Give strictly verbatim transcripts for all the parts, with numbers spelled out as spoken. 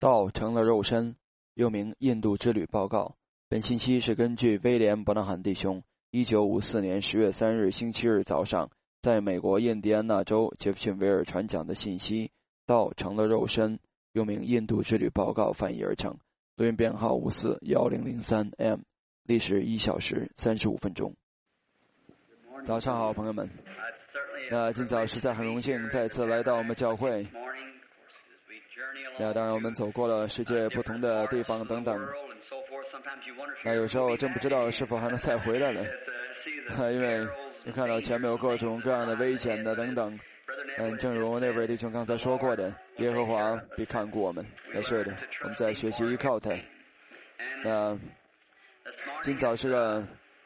道成了肉身，又名印度之旅报告。本信息是根据威廉·伯纳罕弟兄一九五四年十月三日星期日早上在美国印第安纳州杰弗逊维尔传讲的信息。道成了肉身，又名印度之旅报告翻译而成。录音编号五四一零零三 M， 历时一小时三十五分钟。早上好，朋友们。那今早实在很荣幸再次来到我们教会。那当然我们走过了世界不同的地方等等，那有时候真不知道是否还能再回来了，因为你看到前面有各种各样的危险的等等。嗯，正如那位弟兄刚才说过的，耶和华必看顾我们。那是的，我们在学习依靠他。那今早是个，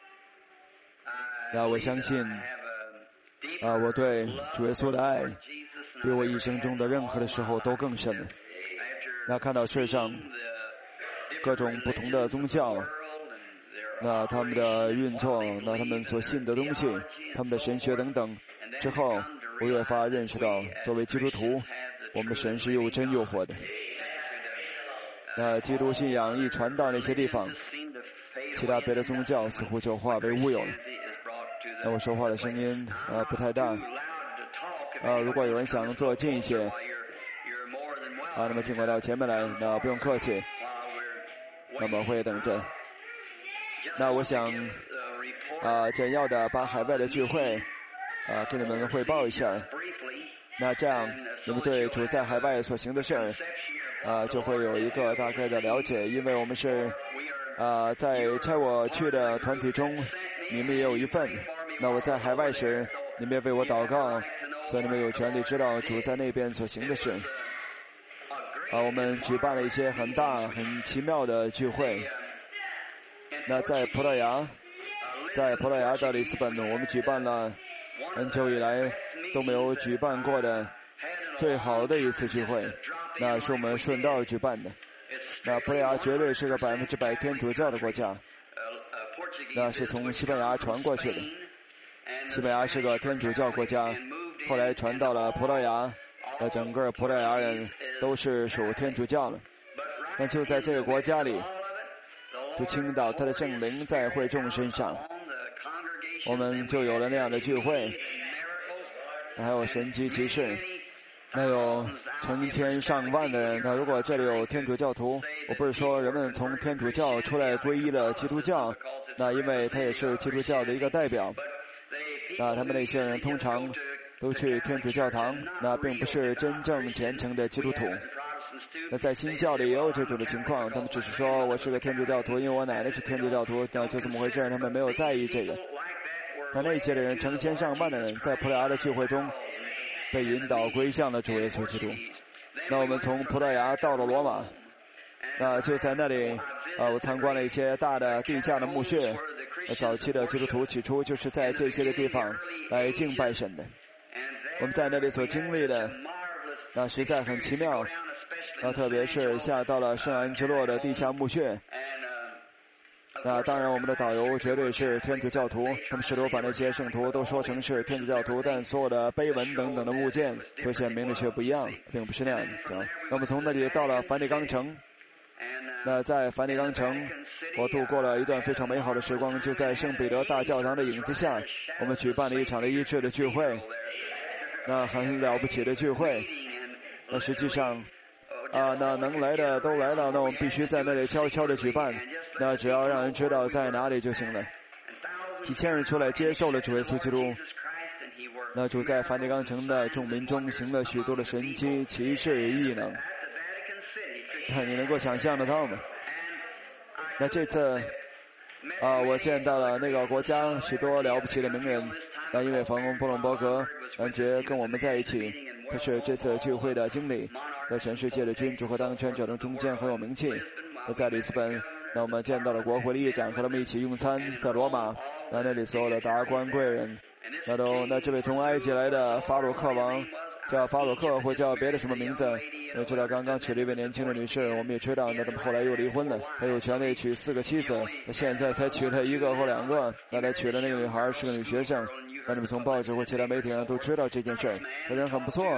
那我相信啊，我对主耶稣的爱比我一生中的任何的时候都更深了。那看到世上各种不同的宗教，那他们的运作，那他们所信的东西，他们的神学等等之后，我越发认识到，作为基督徒，我们的神是又真又活的。那基督信仰一传到那些地方，其他别的宗教似乎就化为乌有了。那我说话的声音呃不太大，呃如果有人想坐近一些，啊那么尽管到前面来，那不用客气，那么会等着。那我想啊简要的把海外的聚会啊跟你们汇报一下，那这样你们对主在海外所行的事啊就会有一个大概的了解。因为我们是啊在差我去的团体中，你们也有一份。那我在海外时，你们也为我祷告，所以你们有权利知道主在那边所行的事。啊我们举办了一些很大很奇妙的聚会。那在葡萄牙在葡萄牙的里斯本，我们举办了很久以来都没有举办过的最好的一次聚会，那是我们顺道举办的。那葡萄牙绝对是个百分之百天主教的国家，那是从西班牙传过去的。西班牙是个天主教国家，后来传到了葡萄牙，那整个葡萄牙人都是属天主教了。但就在这个国家里，就倾倒他的圣灵在会众身上，我们就有了那样的聚会，还有神迹奇事，那有成千上万的人。那如果这里有天主教徒，我不是说人们从天主教出来皈依了基督教，那因为他也是基督教的一个代表，那他们那些人通常都去天主教堂，那并不是真正虔诚的基督徒。那在新教里也有这种的情况，他们只是说我是个天主教徒，因为我奶奶是天主教徒，那就这么回事，他们没有在意这个。那那些的人，成千上万的人，在葡萄牙的聚会中被引导归向了主耶稣基督。那我们从葡萄牙到了罗马，那就在那里啊，我参观了一些大的地下的墓穴。早期的基督徒起初就是在这些的地方来敬拜神的。我们在那里所经历的那实在很奇妙，那特别是下到了圣安吉洛的地下墓穴。那当然我们的导游绝对是天主教徒，他们试图把那些圣徒都说成是天主教徒，但所有的碑文等等的物件所显明的却不一样，并不是那样的。那么从那里到了梵蒂冈城，那在梵蒂冈城我度过了一段非常美好的时光，就在圣彼得大教堂的影子下，我们举办了一场的医治的聚会，那很了不起的聚会。那实际上啊，那能来的都来了，那我们必须在那里悄悄的举办，那只要让人知道在哪里就行了。几千人出来接受了主耶稣基督，那主在梵蒂冈城的众民中行了许多的神迹奇事异能，你能够想象得到吗？那这次啊，我见到了那个国家许多了不起的名人，那因为冯布隆伯格感觉跟我们在一起，他是这次聚会的经理，在全世界的君主和当权者的中间很有名气。那在里斯本，那我们见到了国会的议长，和他们一起用餐。在罗马，那那里所有的达官贵人，那都那这位从埃及来的法鲁克王，叫法鲁克或叫别的什么名字，我知道刚刚娶了一位年轻的女士，我们也知道那他们后来又离婚了，他有权利娶四个妻子，他现在才娶了一个或两个，那他娶的那个女孩是个女学生，那你们从报纸或其他媒体上都知道这件事，他人很不错，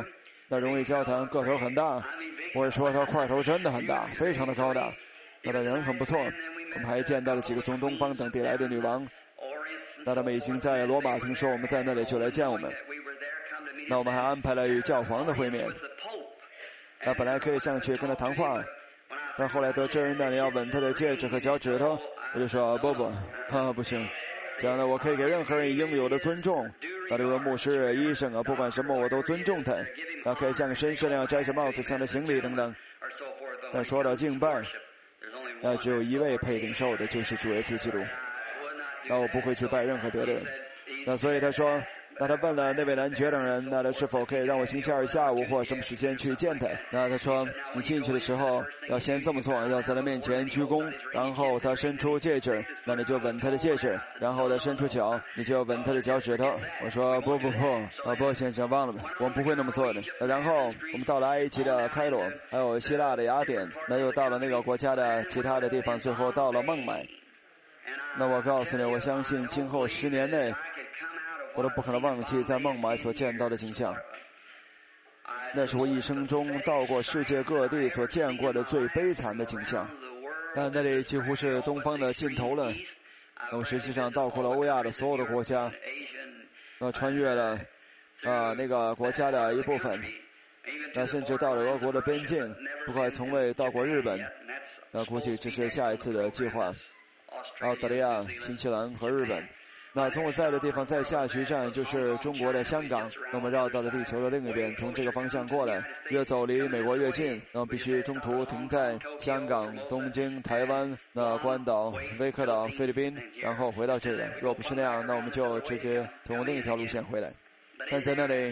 那容易交谈，个头很大，或者说他块头真的很大，非常的高大。那他人很不错。我们还见到了几个从东方等地来的女王。那他们已经在罗马听说我们在那里，就来见我们。那我们还安排了与教皇的会面。那本来可以上去跟他谈话，但后来得知那你要吻他的戒指和脚趾头，我就说不不，哈不行。这样呢，我可以给任何人应有的尊重。那这个牧师、医生啊，不管什么我都尊重他。那可以像绅士那样摘下帽子，向他行礼等等。但说到敬拜，那只有一位配领受的，就是主耶稣基督。那我不会去拜任何别的人。那所以他说，那他问了那位男爵等人，那他是否可以让我星期二下午或什么时间去见他？那他说，你进去的时候要先这么做，要在他面前鞠躬，然后他伸出戒指，那你就吻他的戒指，然后他伸出脚，你就吻他的脚趾头。我说不不不，啊不，先生忘了吧，我们不会那么做的。然后我们到了埃及的开罗，还有希腊的雅典，那又到了那个国家的其他的地方，最后到了孟买。那我告诉你，我相信今后十年内我都不可能忘记在孟买所见到的景象。那是我一生中到过世界各地所见过的最悲惨的景象。但那里几乎是东方的尽头了。我实际上到过了欧亚的所有的国家，呃，穿越了啊、呃、那个国家的一部分，那甚至到了俄国的边境，不过还从未到过日本。那估计这是下一次的计划。澳大利亚、新西兰和日本。那从我在的地方再下去一站就是中国的香港。那么绕到了地球的另一边，从这个方向过来，越走离美国越近。那么必须中途停在香港、东京、台湾、那关岛、威克岛、菲律宾，然后回到这里。若不是那样，那我们就直接从另一条路线回来。但在那里，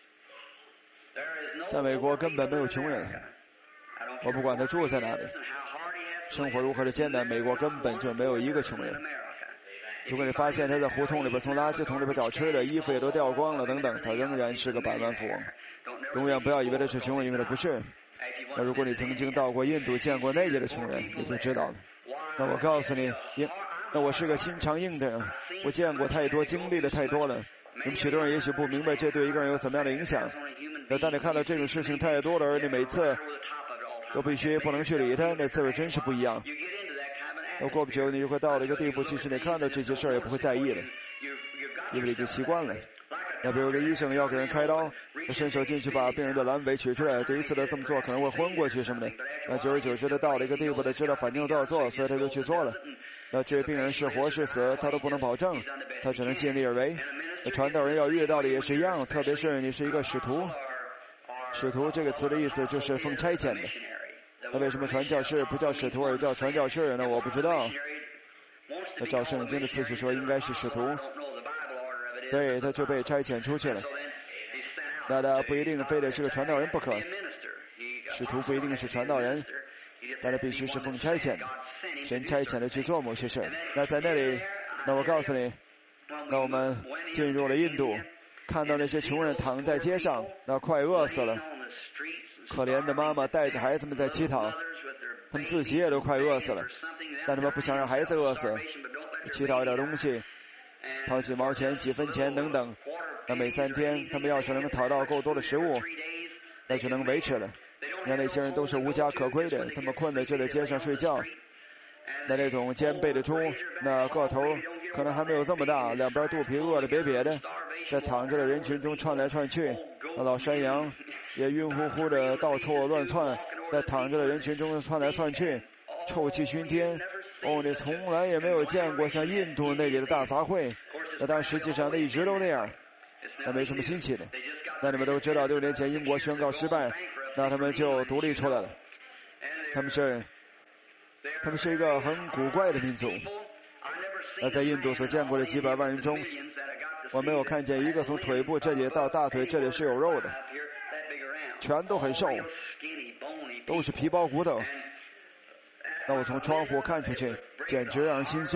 在美国根本没有穷人。我不管他住在哪里，生活如何的艰难，美国根本就没有一个穷人。如果你发现他在胡同里边从垃圾桶里边找吃的，衣服也都掉光了等等，他仍然是个百万富翁。永远不要以为他是穷人，因为他不是。那如果你曾经到过印度见过那里的穷人，你就知道了。那我告诉你，那我是个心肠硬的人，我见过太多，经历的太多了。你们许多人也许不明白这对一个人有怎么样的影响。那当你看到这种事情太多了，而你每次都必须不能去理他，那滋味真是不一样。那过不久你就会到了一个地步，即使你看到这些事儿也不会在意了，因为你就习惯了。那比如个医生要给人开刀，他伸手进去把病人的阑尾取出来，第一次他这么做可能会昏过去什么的，那久而久之他到了一个地步，他知道反正都要做，所以他就去做了。那至于病人是活是死他都不能保证，他只能尽力而为。那传道人要遇到的也是一样，特别是你是一个使徒。使徒这个词的意思就是奉差遣的。那为什么传教士不叫使徒而叫传教士呢？我不知道。那照圣经的次序说应该是使徒，对，他就被差遣出去了。那他不一定非得是个传道人不可，使徒不一定是传道人，但他必须是奉差遣的，神差遣的去做某些事。那在那里，那我告诉你，那我们进入了印度，看到那些穷人躺在街上，那快饿死了，可怜的妈妈带着孩子们在乞讨，他们自己也都快饿死了，但他们不想让孩子饿死，乞讨一点东西，讨几毛钱、几分钱等等。那每三天，他们要是能讨到够多的食物，那就能维持了。那那些人都是无家可归的，他们困的就在街上睡觉。那那种肩背的猪，那个头可能还没有这么大，两边肚皮饿得瘪瘪的，在躺着的人群中窜来窜去。那老山羊也晕乎乎的到处乱窜，在躺着的人群中窜来窜去，臭气熏天。哦，你从来也没有见过像印度那里的大杂烩，那但实际上那一直都那样，那没什么新奇的。那你们都知道，六年前英国宣告失败，那他们就独立出来了。他们是，他们是一个很古怪的民族。那在印度所见过的几百万人中，我没有看见一个从腿部这里到大腿这里是有肉的，全都很瘦，都是皮包骨头。那我从窗户看出去，简直让人心碎。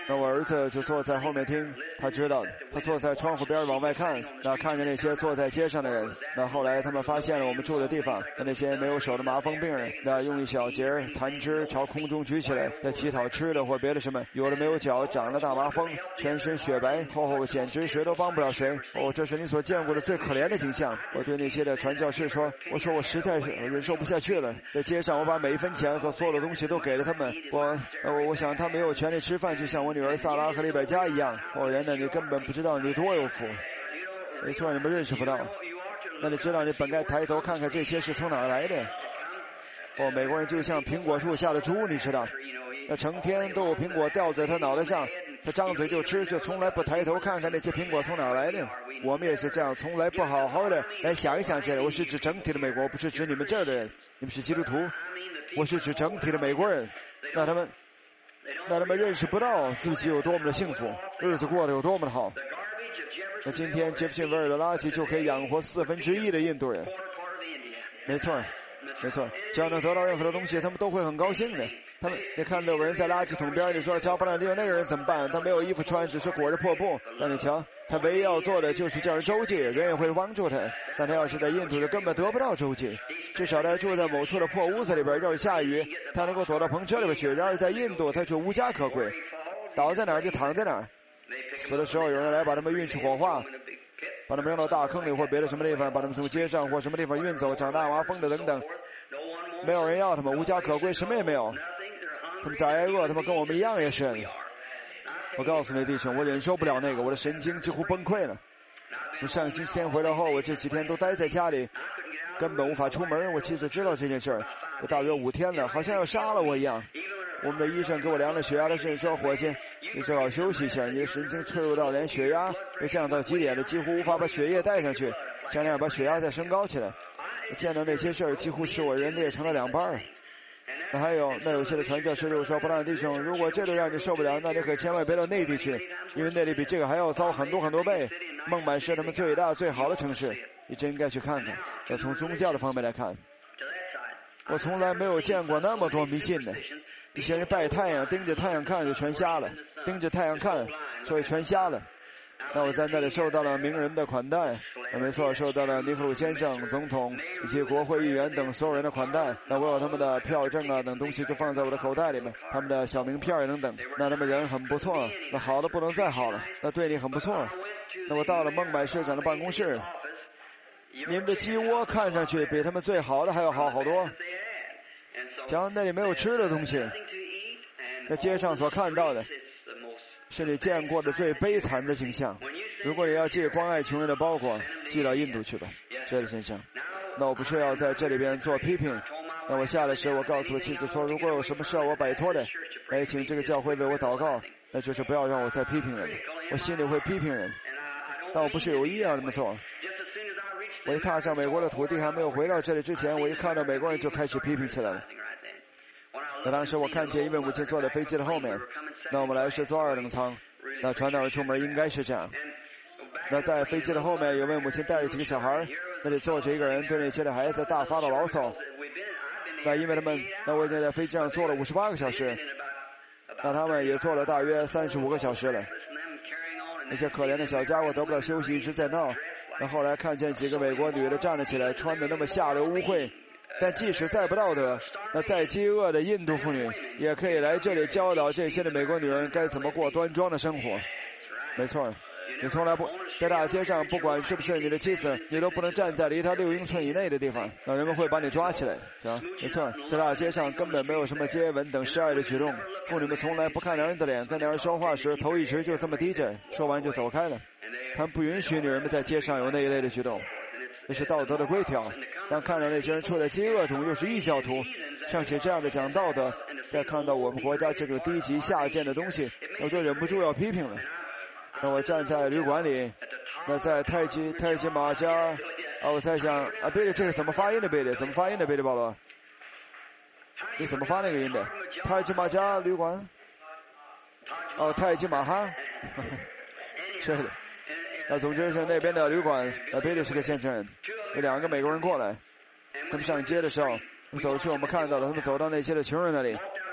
那我儿子就坐在后面听，他知道，他坐在窗户边往外看，那看见那些坐在街上的人。那后来他们发现了我们住的地方，那那些没有手的麻风病人，那用一小节残肢朝空中举起来，在乞讨吃的或别的什么，有的没有脚，长了大麻风，全身雪白，厚厚简直谁都帮不了谁。哦，这是你所见过的最可怜的景象。我对那些的传教士说，我说我实在是忍受不下去了，在街上我把每一分钱和所有的东西都给了他们，我呃我想他没有权利吃饭，就像我女儿萨拉和利百加一样。哦，原来你根本不知道你多有福。没错，你们认识不到。那你知道你本该抬头看看这些是从哪儿来的。哦，美国人就像苹果树下的猪，你知道，那成天都有苹果掉在他脑袋上，他张嘴就吃，就从来不抬头看看那些苹果从哪儿来的。我们也是这样，从来不好好的来想一想这个。我是指整体的美国，不是指你们这儿的人，你们是基督徒。我是指整体的美国人，那他们那他们认识不到自己有多么的幸福，日子过得有多么的好。那今天杰弗逊维尔的垃圾就可以养活四分之一的印度人。没错没错，只要能得到任何的东西，他们都会很高兴的。他们，你看到有个人在垃圾桶边，你说乔布兰迪那个人怎么办？他没有衣服穿，只是裹着破布。但你瞧，他唯一要做的就是叫人周济，人也会帮助他。但他要是在印度，就根本得不到周济。至少他住在某处的破屋子里边，要是下雨，他能够躲到篷车里边去。然而在印度，他却无家可归，倒在哪儿就躺在哪儿。死的时候，有人来把他们运去火化，把他们扔到大坑里或别的什么地方，把他们从街上或什么地方运走，长大麻风的等等。没有人要他们，无家可归，什么也没有。他们再挨饿，他们跟我们一样也是。我告诉你弟兄，我忍受不了那个，我的神经几乎崩溃了。我上星期天回来后，我这几天都待在家里，根本无法出门。我妻子知道这件事儿，我大约五天了，好像要杀了我一样。我们的医生给我量了血压的时候说，伙计，你最好休息一下，你的神经脆弱到连血压都降到极点了，几乎无法把血液带上去，这样把血压再升高起来。见到那些事儿，几乎使我人裂成了两半。那还有，那有些的传教士就说，布朗弟兄，如果这都让你受不了，那你可千万别到内地去，因为那里比这个还要糟很多很多倍。孟买是他们最大最好的城市，你真该去看看。要从宗教的方面来看，我从来没有见过那么多迷信的。一些人拜太阳，盯着太阳看就全瞎了，盯着太阳看，所以全瞎了。那我在那里受到了名人的款待，没错，受到了尼赫鲁先生、总统以及国会议员等所有人的款待。那我有他们的票证啊等东西就放在我的口袋里面，他们的小名片等等。那他们人很不错，那好的不能再好了，那对你很不错。那我到了孟买市长的办公室，你们的鸡窝看上去比他们最好的还要好好多。假如那里没有吃的东西，在街上所看到的是你见过的最悲惨的景象。如果你要寄关爱穷人的包裹，寄到印度去吧，这位先生。那我不是要在这里边做批评。那我下来时，我告诉我妻子说，如果有什么事要我摆脱的，哎，请这个教会为我祷告，那就是不要让我再批评人了。我心里会批评人，但我不是有意要这么做。我一踏上美国的土地，还没有回到这里之前，我一看到美国人就开始批评起来了。那当时我看见一位母亲坐在飞机的后面，那我们来是坐二等舱，那传道人出门应该是这样。那在飞机的后面有位母亲带着几个小孩，那里坐着一个人对那些的孩子大发的牢骚。那因为他们，那我已经在飞机上坐了五十八个小时，那他们也坐了大约三十五个小时了。那些可怜的小家伙得不到休息，一直在闹。那后来看见几个美国女的站了起来，穿得那么下流污秽，但即使再不道德，那再饥饿的印度妇女也可以来这里教导这些的美国女人该怎么过端庄的生活。没错，你从来不在大街上，不管是不是你的妻子，你都不能站在离她六英寸以内的地方，那人们会把你抓起来。啊，没错，在大街上根本没有什么接吻等示爱的举动，妇女们从来不看男人的脸，跟男人说话时头一直就这么低着，说完就走开了。他们不允许女人们在街上有那一类的举动，这是道德的规条。当看到那些人处在饥饿中，又是异教徒，尚且这样的讲道德，再看到我们国家这种低级下贱的东西，我就忍不住要批评了。那我站在旅馆里，那在泰姬泰姬玛加，啊，我在想啊，贝利这个怎么发音的贝利？怎么发音的贝利保罗？你怎么发那个音的？泰姬玛加旅馆？哦，泰姬玛哈？是的。那总之是那边的旅馆，那贝利是个见证人，有两个美国人过来，他们上街的时候，我们走去，我们看到了，他们走到那些的穷人那里，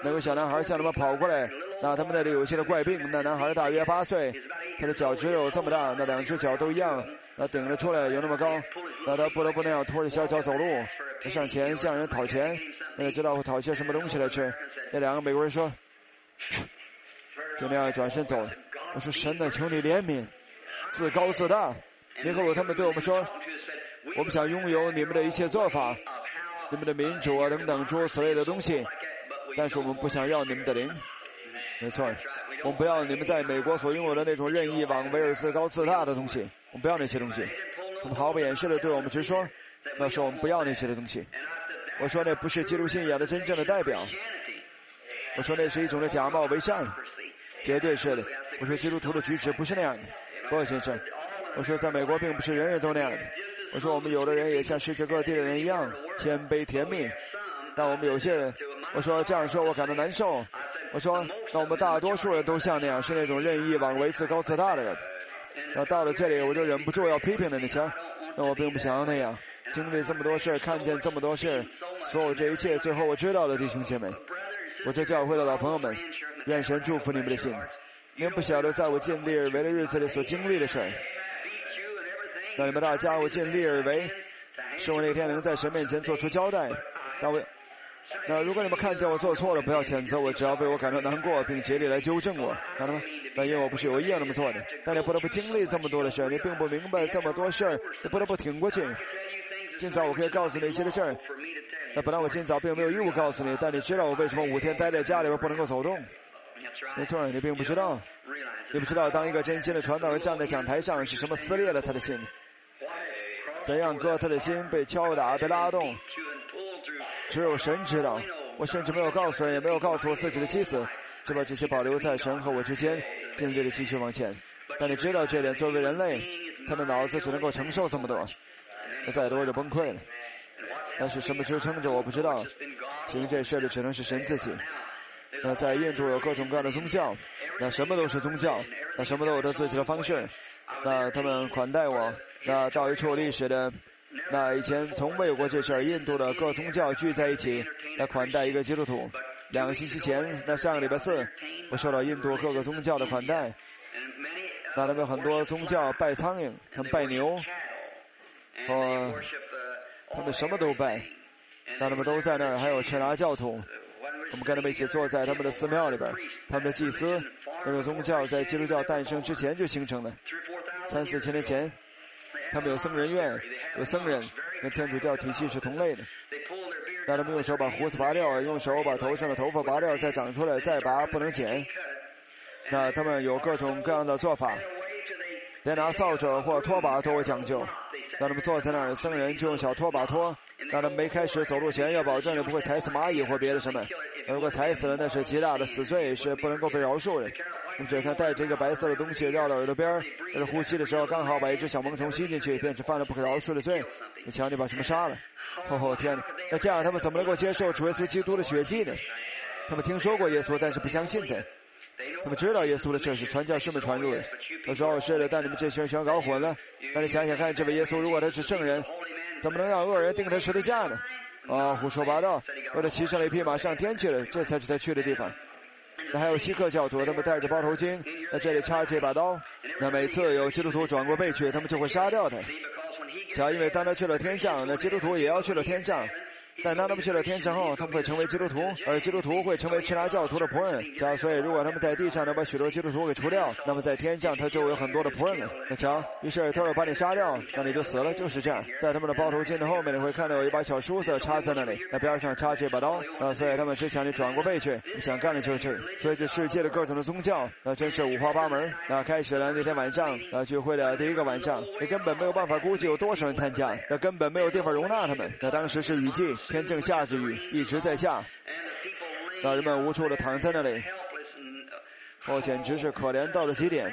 那个小男孩向他们跑过来，那他们那里有些的怪病，那男孩大约八岁，他的脚只有这么大，那两只脚都一样，那顶着出来有那么高，那他不得不那样拖着小脚走路，他上前向人讨钱，那就知道会讨些什么东西来吃。那两个美国人说，就那样转身走了。我说神啊，求你怜悯，自高自大。以后他们对我们说，我们想拥有你们的一切做法，你们的民主啊等等诸如此类的东西，但是我们不想要你们的灵。没错，我们不要你们在美国所拥有的那种任意妄为而自高自大的东西，我们不要那些东西。他们毫不掩饰地对我们直说，那时候我们不要那些的东西。我说那不是基督信仰的真正的代表，我说那是一种的假冒为善，绝对是的。我说基督徒的举止不是那样的，不先生。我说在美国并不是人人都那样的。我说我们有的人也像世界各地的人一样谦卑甜蜜，但我们有些人，我说这样说我感到难受。我说那我们大多数人都像那样，是那种任意妄为自高自大的人。那到了这里我就忍不住要批评了，你瞧，那我并不想要那样经历这么多事，看见这么多事，所有这一切最后我知道了，弟兄姐妹，我这教会的老朋友们，愿神祝福你们的心。你们不晓得在我尽力而为的日子里所经历的事，那你们大家我尽力而为，是我那天能在神面前做出交代。但我那如果你们看见我做错了，不要谴责我，只要为我感到难过并竭力来纠正我，看到吗？那因为我不是有意要那么做的，但你不得不经历这么多的事，你并不明白这么多事，你不得不挺过去。今早我可以告诉你一些的事儿，那本来我今早并没有义务告诉你，但你知道我为什么五天待在家里边不能够走动。没错，你并不知道，你不知道当一个真心的传道人站在讲台上是什么撕裂了他的心，怎样割他的心，被敲打被拉动，只有神知道。我甚至没有告诉人，也没有告诉我自己的妻子，就把这些保留在神和我之间，尽力的继续往前。但你知道这点，作为人类，他的脑子只能够承受这么多，那再多就崩溃了。但是什么支撑着我不知道，行这事的只能是神自己。那在印度有各种各样的宗教，那什么都是宗教，那什么都有着自己的方式，那他们款待我，那到一处历史的，那以前从未有过这事儿，印度的各宗教聚在一起来款待一个基督徒。两个星期前，那上个礼拜四，我受到印度各个宗教的款待，那他们有很多宗教拜苍蝇，他们拜牛，和他们什么都拜，那他们都在那儿，还有赤拿教徒。我们跟他们一起坐在他们的寺庙里边，他们的祭司，那个宗教在基督教诞生之前就形成了，三四千年前，他们有僧人院，有僧人，跟天主教体系是同类的。那他们用手把胡子拔掉，用手把头上的头发拔掉，再长出来，再拔不能剪。那他们有各种各样的做法，连拿扫帚或拖把都有讲究。让他们坐在那儿，僧人就用小拖把拖。让他们没开始走路前要保证你不会踩死蚂蚁或别的什么，如果踩死了那是极大的死罪，是不能够被饶恕的。你只看带着一个白色的东西绕到耳朵边，在呼吸的时候刚好把一只小萌虫吸进去，便是犯了不可饶恕的罪。你瞧你把什么杀了，哦哦天哪，那这样他们怎么能够接受主耶稣基督的血迹呢？他们听说过耶稣，但是不相信他。他们知道耶稣的事是传教士们传入的。他说哦是的，但你们这群人全搞混了。那你想想看，这位耶稣如果他是圣人，怎么能让恶人钉他十字架呢？啊，胡说八道！为了骑上了一匹马上天去了，这才是他去的地方。那还有锡克教徒，他们戴着包头巾，在这里插着一把刀。那每次有基督徒转过背去，他们就会杀掉他。只要因为当他去了天上，那基督徒也要去了天上。但当他们去了天上后，他们会成为基督徒，而基督徒会成为其他教徒的仆人。假所以，如果他们在地上能把许多基督徒给除掉，那么在天上他就有很多的仆人了。那瞧，于是他要把你杀掉，那你就死了，就是这样。在他们的包头巾的后面，你会看到有一把小梳子插在那里，那边上插着一把刀。啊，所以他们只想你转过背去，你想干的就是这个。所以这世界的各种的宗教，那真是五花八门。那开始了那天晚上，那聚会的第一个晚上，你根本没有办法估计有多少人参加，那根本没有地方容纳他们。那当时是雨季。天正下着雨，一直在下，那人们无处的躺在那里，哦，简直是可怜到了极点。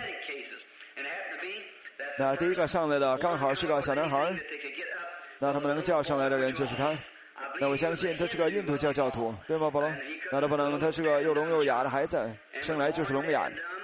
那第一个上来的刚好是个小男孩，那他们能叫上来的人就是他。那我相信他是个印度教教徒，对吗，保罗？那他不能，他是个又聋又哑的孩子，生来就是聋哑的。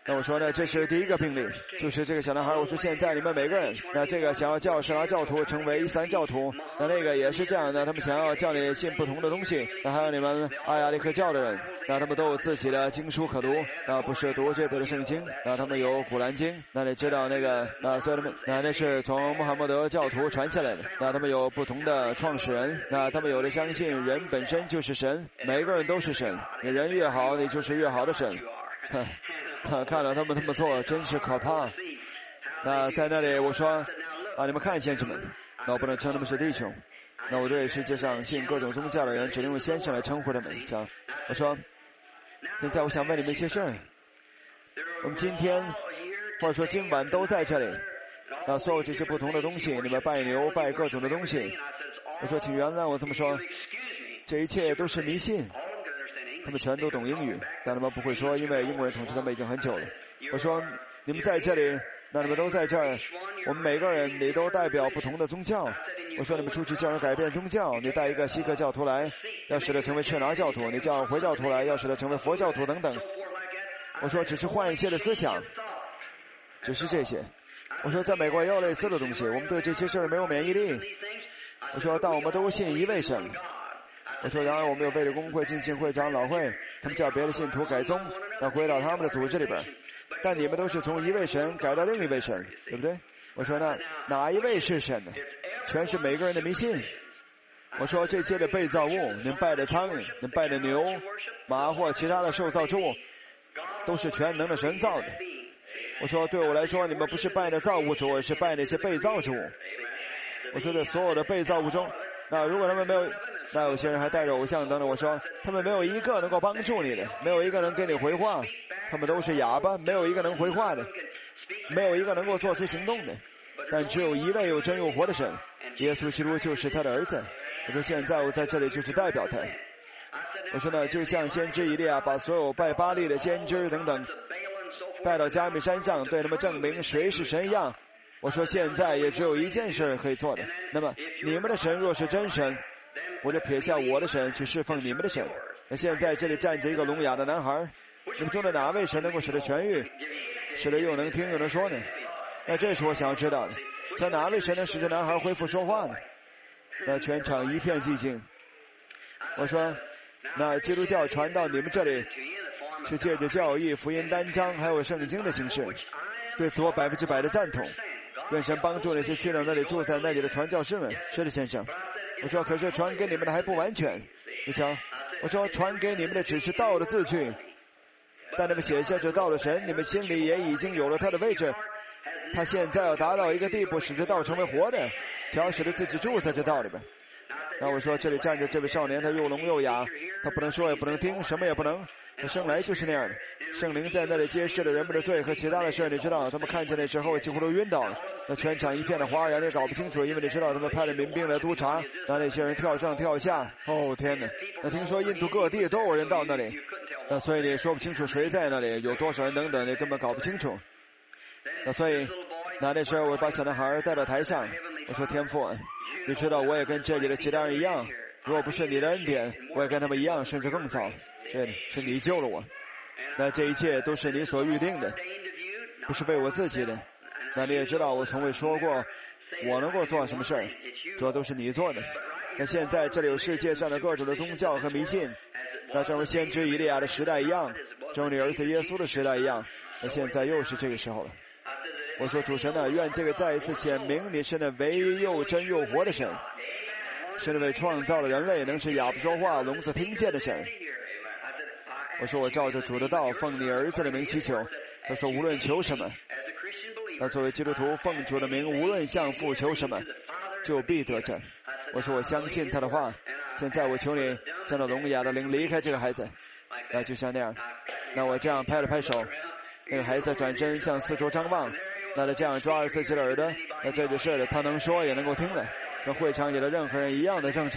那我说呢，这是第一个病例，就是这个小男孩。我说现在你们每个人，那这个想要叫圣拉教徒成为伊斯兰教徒，那那个也是这样的，他们想要叫你信不同的东西。那还有你们阿亚利克教的人，那他们都有自己的经书可读，那不是读这本的圣经，那他们有古兰经。那你知道那个，那所以他们，那那是从穆罕默德教徒传下来的。那他们有不同的创始人，那他们有的相信人本身就是神，每个人都是神，你人越好，你就是越好的神。看到他们这么做真是可怕。那在那里我说啊，你们看先生们，那我不能称他们是弟兄，那我对世界上信各种宗教的人只能用先生来称呼他们。这样我说，现在我想问你们一些事儿。我们今天或者说今晚都在这里，那所有这些不同的东西，你们拜牛拜各种的东西，我说请原谅我这么说，这一切都是迷信。他们全都懂英语，但他们不会说，因为英国人统治他们已经很久了。我说你们在这里，那你们都在这儿，我们每个人你都代表不同的宗教。我说你们出去叫人改变宗教，你带一个锡克教徒来，要使他成为赤拿教徒，你叫回教徒来，要使他成为佛教徒等等。我说只是换一些的思想，只是这些。我说在美国也有类似的东西，我们对这些事儿没有免疫力。我说但我们都信一位神。我说然而我们有卫理公会、浸信会、长老会，他们叫别的信徒改宗，要归到他们的组织里边，但你们都是从一位神改到另一位神，对不对？我说那哪一位是神呢？全是每个人的迷信。我说这些的被造物，您拜的苍蝇，您拜的牛、马或其他的受造之物，都是全能的神造的。我说对我来说，你们不是拜的造物主，而是拜那些被造之物。我说在所有的被造物中，那如果他们没有，那有些人还带着偶像等等，我说他们没有一个能够帮助你的，没有一个能给你回话，他们都是哑巴，没有一个能回话的，没有一个能够做出行动的，但只有一位又真又活的神，耶稣基督就是他的儿子。我说现在我在这里就是代表他。我说呢，就像先知以利亚把所有拜巴力的先知等等带到加密山上，对他们证明谁是神一样。我说现在也只有一件事可以做的，那么你们的神若是真神，我就撇下我的神去侍奉你们的神。那现在这里站着一个聋哑的男孩，你们中的哪位神能够使他痊愈，使他又能听又能说呢？那这是我想要知道的，在哪位神能使这男孩恢复说话呢？那全场一片寂静。我说那基督教传到你们这里是借着教义、福音单章还有圣经的形式，对此我百分之百的赞同。愿神帮助那些去了那里住在那里的传教士们。是的，先生。我说可是传给你们的还不完全。你瞧，我说传给你们的只是道的字句，但你们写下这道的神，你们心里也已经有了他的位置。他现在要达到一个地步，使这道成为活的，只要使得自己住在这道里边。那我说这里站着这位少年，他又聋又哑，他不能说也不能听，什么也不能，他生来就是那样的。圣灵在那里揭示了人们的罪和其他的事，你知道他们看见那时候几乎都晕倒了。那全场一片的哗然，也搞不清楚，因为你知道他们派了民兵来督查，那那些人跳上跳下，哦天哪！那听说印度各地都有人到那里，那所以你说不清楚谁在那里，有多少人等等，你根本搞不清楚。那所以那那时候我把小男孩带到台上，我说天父，你知道我也跟这里的其他人一样，如果不是你的恩典，我也跟他们一样，甚至更糟。这是你救了我，那这一切都是你所预定的，不是为我自己的。那你也知道我从未说过我能够做什么事儿，这都是你做的。那现在这里有世界上的各种的宗教和迷信，那正如先知以利亚的时代一样，正如你儿子耶稣的时代一样，那现在又是这个时候了。我说主神啊，愿这个再一次显明你是那唯一又真又活的神，是那位创造了人类能使哑巴说话聋子听见的神。我说我照着主的道奉你儿子的名祈求。他说无论求什么，那作为基督徒奉主的名无论向父求什么，就必得着。我说我相信他的话。现在我求你将那聋哑的灵离开这个孩子。那就像那样，那我这样拍了拍手，那个孩子转身向四周张望，那他这样抓着自己的耳朵，那这就是了，他能说也能够听了，跟会场里的任何人一样的正常了。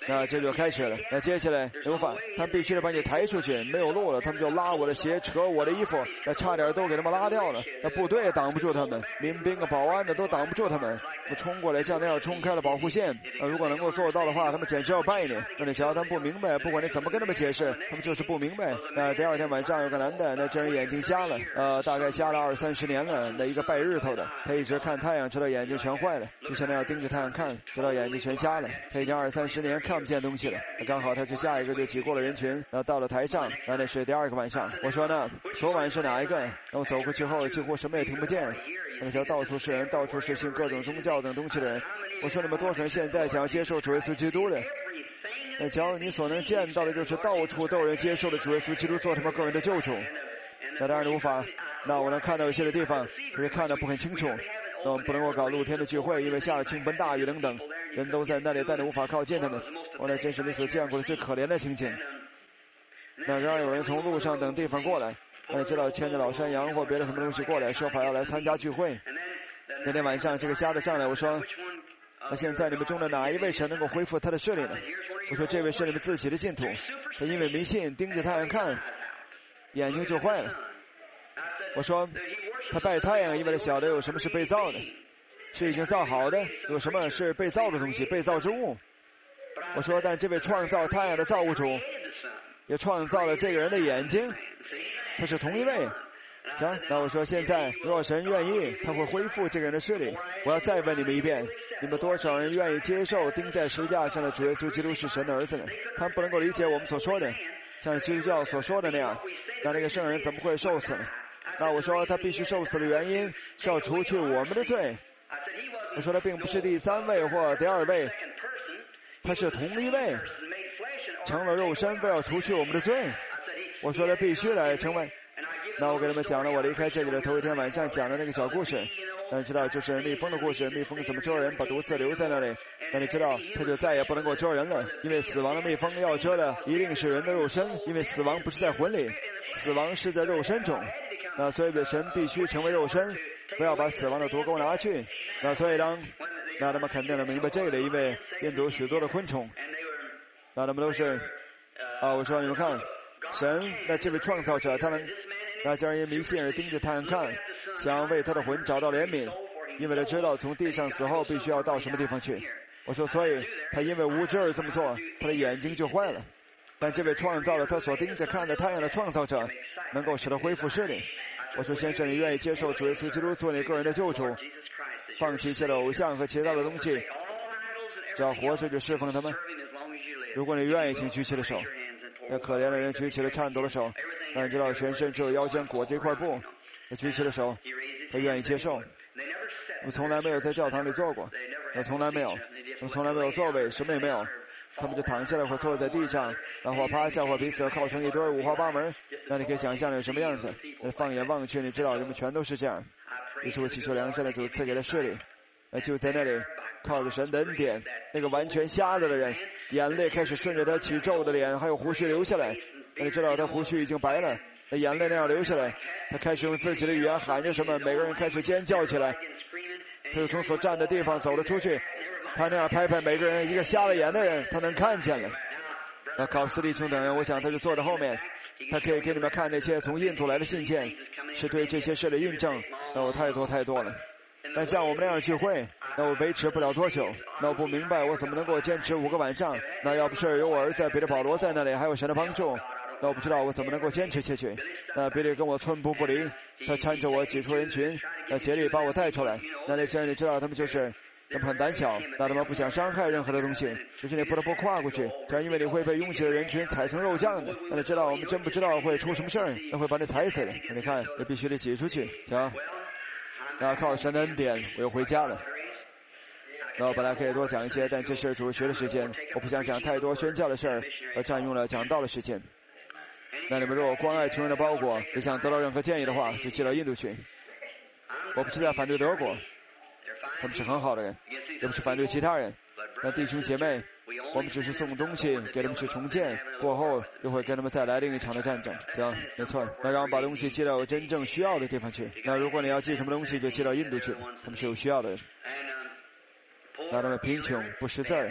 那这就开始了。那接下来没法，他们必须得把你抬出去，没有路了，他们就拉我的鞋，扯我的衣服，那差点都给他们拉掉了。那部队也挡不住他们，民兵啊、保安的都挡不住他们，我冲过来像那样冲开了保护线。那如果能够做到的话，他们简直要拜你。那你只要他们不明白，不管你怎么跟他们解释，他们就是不明白。那第二天晚上有个男的，那这人眼睛瞎了，呃，大概瞎了二三十年了。那一个拜日头的，他一直看太阳，直到眼睛全坏了，就像那样盯着太阳看，直到眼睛全瞎了。他已经二三十年看不见东西了。刚好他去下一个就挤过了人群，那到了台上，那那是第二个晚上。我说呢，昨晚是哪一个？那我走过去后几乎什么也听不见。那条到处是人，到处是信各种宗教等东西的人。我说你们多少人现在想要接受主耶稣基督的？那瞧你所能见到的就是到处都有人接受了主耶稣基督做他们个人的救主。那当然无法，那我能看到有些的地方，可是看得不很清楚。那我们不能够搞露天的聚会，因为下了倾盆大雨等等，人都在那里，但你无法靠近他们。我那真是你所见过的最可怜的情景。那让有人从路上等地方过来，那知道牵着老山羊或别的什么东西过来，说法要来参加聚会。那天晚上这个瞎子上来，我说那现在你们中的哪一位神能够恢复他的视力呢？我说这位是你们自己的信徒，他因为迷信盯着太阳看，眼睛就坏了。我说他拜太阳，因为他晓得有什么是被造的，是已经造好的，有什么是被造的东西，被造之物。我说但这位创造太阳的造物主也创造了这个人的眼睛，他是同一位。行，那我说现在若神愿意，他会恢复这个人的视力。我要再问你们一遍，你们多少人愿意接受钉在十字架上的主耶稣基督是神的儿子呢？他们不能够理解我们所说的，像基督教所说的那样，那那个圣人怎么会受死呢？那我说他必须受死的原因是要除去我们的罪。我说他并不是第三位或第二位，他是同一位，成了肉身为要除去我们的罪。我说他必须来成为。那我给他们讲了我离开这里的头一天晚上讲的那个小故事，那你知道就是蜜蜂的故事，蜜蜂怎么蛰人，把毒刺留在那里，那你知道他就再也不能够蛰人了，因为死亡的蜜蜂要蛰的一定是人的肉身，因为死亡不是在魂里，死亡是在肉身中。那所以的神必须成为肉身，不要把死亡的毒钩拿去。那所以当那他们肯定能明白这里，因为印度许多的昆虫，那他们都是啊，我说你们看神，那这位创造者他们那叫人迷信而盯着太阳看，想为他的魂找到怜悯，因为他知道从地上死后必须要到什么地方去。我说所以他因为无知而这么做，他的眼睛就坏了。但这位创造了他所盯着看的太阳的创造者能够使他恢复视力。我说先生，你愿意接受主耶稣基督做你个人的救主，放弃一切的偶像和其他的东西，只要活着就侍奉他们。如果你愿意，请举起了手。那可怜的人举起了颤抖的手，那你知道全身只有腰间裹着一块布，他举起了手，他愿意接受。我从来没有在教堂里坐过，我从来没有，我从来没有座位，什么也没有。他们就躺下来或坐在地上，然后趴下或彼此靠成一堆，五花八门。那你可以想象有什么样子。放眼望去，你知道人们全都是这样。于是我祈求良善的主赐给他视力。那就在那里靠着神的恩典，那个完全瞎了的人，眼泪开始顺着他起皱的脸还有胡须流下来。那你知道他胡须已经白了，那眼泪那样流下来。他开始用自己的语言喊着什么，每个人开始尖叫起来。他就从所站的地方走了出去，他那样拍拍每个人，一个瞎了眼的人他能看见了。那考斯弟兄等人，我想他就坐在后面，他可以给你们看那些从印度来的信件，是对这些事的印证。那我太多太多了。但像我们那样聚会，那我维持不了多久。那我不明白我怎么能够坚持五个晚上。那要不是有我儿子彼得保罗在那里，还有神的帮助，那我不知道我怎么能够坚持下去。那彼得跟我寸步不离，他搀着我挤出人群，那竭力把我带出来。那那些人你知道他们就是他们很胆小，那他们不想伤害任何的东西，就是你不得不跨过去，这样因为你会被拥挤的人群踩成肉酱的。那你知道我们真不知道会出什么事儿，那会把你踩死的。那你看你必须得挤出去，行。那靠神的恩典我又回家了。那我本来可以多讲一些，但这是主学的时间，我不想讲太多宣教的事儿，而占用了讲道的时间。那你们如果关爱穷人的包裹，也想得到任何建议的话，就寄到印度去。我不是在反对德国，他们是很好的人，也不是反对其他人。那弟兄姐妹，我们只是送东西给他们去重建，过后又会跟他们再来另一场的战争。行，没错。那让我们把东西寄到真正需要的地方去。那如果你要寄什么东西，就寄到印度去，他们是有需要的人。那他们贫穷不识字儿，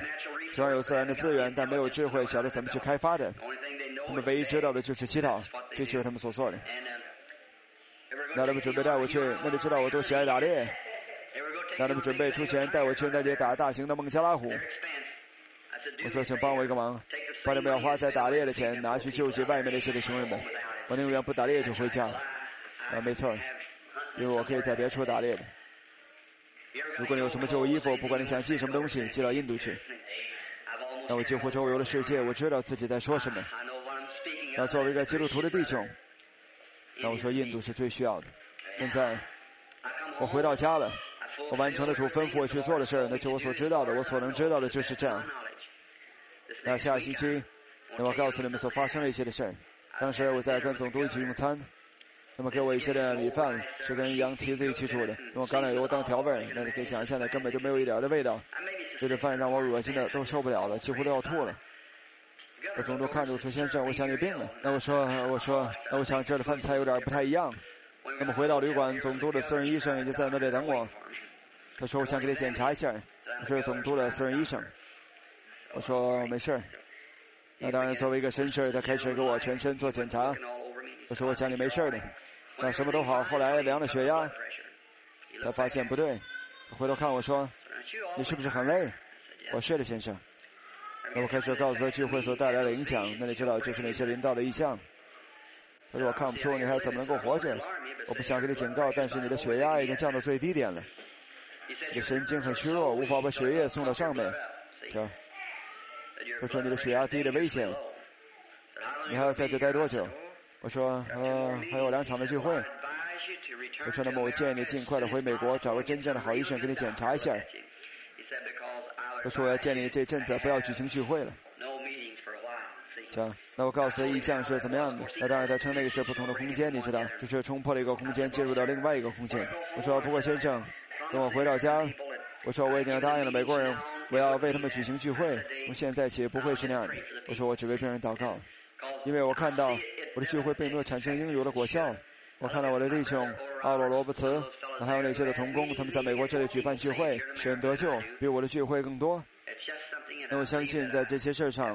虽然有自然的资源，但没有智慧晓得怎么去开发的。他们唯一知道的就是乞讨，这就是他们所做的。那他们准备带我去，那你知道我多喜爱打猎。那他们准备出钱带我去那里打大型的孟加拉虎。我说请帮我一个忙，把你们要花在打猎的钱拿去救济外面那些的穷人们。我宁愿不打猎就回家。啊，没错，因为我可以在别处打猎的。如果你有什么旧衣服，不管你想寄什么东西，寄到印度去。那我几乎周游了世界，我知道自己在说什么。那作为一个基督徒的弟兄，那我说印度是最需要的。现在我回到家了，我完成了主吩咐我去做的事儿，那就我所知道的，我所能知道的就是这样。那下星期，那我告诉你们所发生的一些的事儿。当时我在跟总督一起用餐，那么给我一些的米饭是跟羊蹄子一起煮的，用橄榄油当调味，那你可以想象的根本就没有一点的味道。这顿饭让我恶心的都受不了了，几乎都要吐了。我总督看着我说：“先生，我想你病了。”那我说：“我说，那我想这儿的饭菜有点不太一样。”那么回到旅馆，总督的私人医生已经在那里等我。他说：“我想给你检查一下。”我是总督的私人医生。我说：“没事。”那当然，作为一个绅士，他开始给我全身做检查。我说：“我想你没事的。”那什么都好。后来量了血压，他发现不对，回头看我说：“你是不是很累？”我是的，先生。那我开始告诉他聚会所带来的影响，那你知道就是那些临到的异象。他说：“我看不出你还怎么能够活着。我不想给你警告，但是你的血压已经降到最低点了，你的神经很虚弱，无法把血液送到上面。这，我说你的血压低的危险，你还要在这待多久？”我说：“呃，还有两场的聚会。”我说：“那么我建议你尽快的回美国，找个真正的好医生给你检查一下。”他说：“我要建议这阵子不要举行聚会了。”这样，那我告诉他意向是怎么样的。那当然他称那个是不同的空间，你知道，就是冲破了一个空间，进入到另外一个空间。我说：“不过先生，等我回到家，我说我已经答应了美国人，我要为他们举行聚会。从现在起不会是那样的。我说我只为病人祷告，因为我看到我的聚会并没有产生应有的果效。我看到我的弟兄奥罗罗伯茨，还有那些的同工，他们在美国这里举办聚会，使人得救，比我的聚会更多。那我相信在这些事上，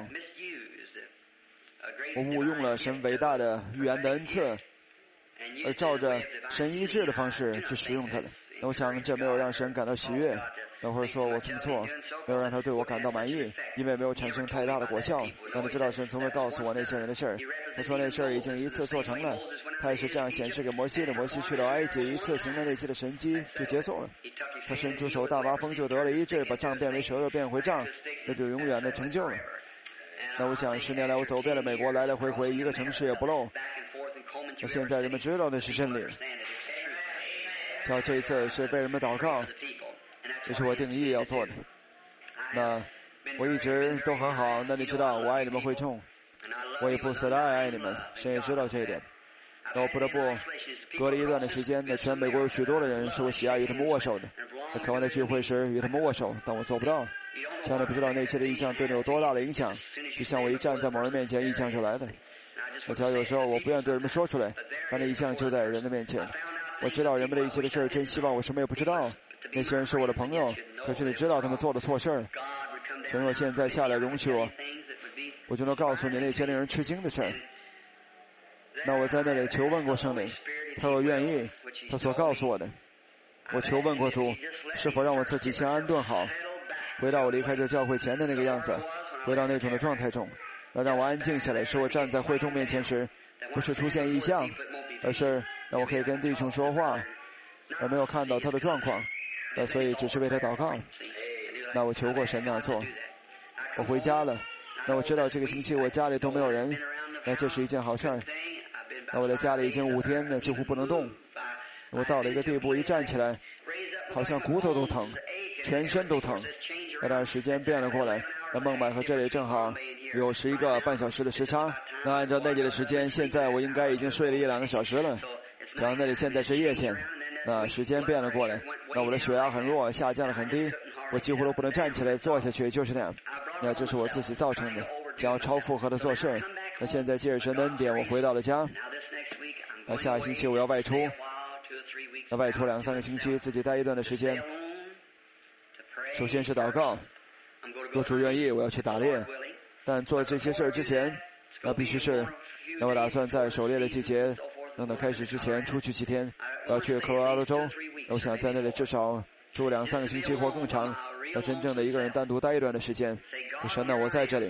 我误用了神伟大的预言的恩赐，而照着神医治的方式去使用它的。那我想这没有让神感到喜悦，那或者说我这么做没有让他对我感到满意，因为没有产生太大的果效。那你知道神从未告诉我那些人的事儿，他说那事儿已经一次做成了，他也是这样显示给摩西的。摩西去到埃及一次行了那些的神迹就结束了，他伸出手大麻风就得了医治，把杖变为蛇又变回杖，那就永远的成就了。那我想十年来我走遍了美国，来来回回一个城市也不漏。那现在人们知道的是真理，到这一次是被人们祷告，这是我定义要做的。那我一直都很好，那你知道我爱你们会众，我也不死的爱爱你们，神也知道这一点。那我不得不隔了一段的时间，那全美国有许多的人是我喜爱与他们握手的，在渴望的聚会时与他们握手，但我做不到。这样的不知道那些的意象对你有多大的影响，就像我一站在某人面前，意象就来的。我知道有时候我不愿对人们说出来，但那意象就在人的面前。我知道人们的一切的事儿，真希望我什么也不知道。那些人是我的朋友，可是你知道他们做的错事儿。神若现在下来容许我，我就能告诉你那些令人吃惊的事儿。那我在那里求问过圣灵，他若愿意，他所告诉我的，我求问过主，是否让我自己先安顿好，回到我离开这教会前的那个样子，回到那种的状态中，那让我安静下来，使我站在会众面前时，不是出现异象，而是让我可以跟弟兄说话，而没有看到他的状况，那所以只是为他祷告。那我求过神那样做，我回家了，那我知道这个星期我家里都没有人，那这是一件好事儿。那我在家里已经五天了，几乎不能动。我到了一个地步，一站起来，好像骨头都疼，全身都疼。那段时间变了过来，那孟买和这里正好有十一个半小时的时差。那按照内地的时间，现在我应该已经睡了一两个小时了。讲那里现在是夜间，那时间变了过来，那我的血压很弱，下降了很低，我几乎都不能站起来坐下去，就是那样。那这是我自己造成的，想要超负荷的做事。那现在借着神的恩典，我回到了家。那下星期我要外出，那外出两三个星期，自己待一段的时间。首先是祷告， 若主愿意，我要去打猎。但做这些事儿之前，那必须是，那我打算在狩猎的季节让它开始之前出去七天。我要去科罗拉多州，我想在那里至少住两三个星期或更长，要真正的一个人单独待一段的时间。就神呢，我在这里。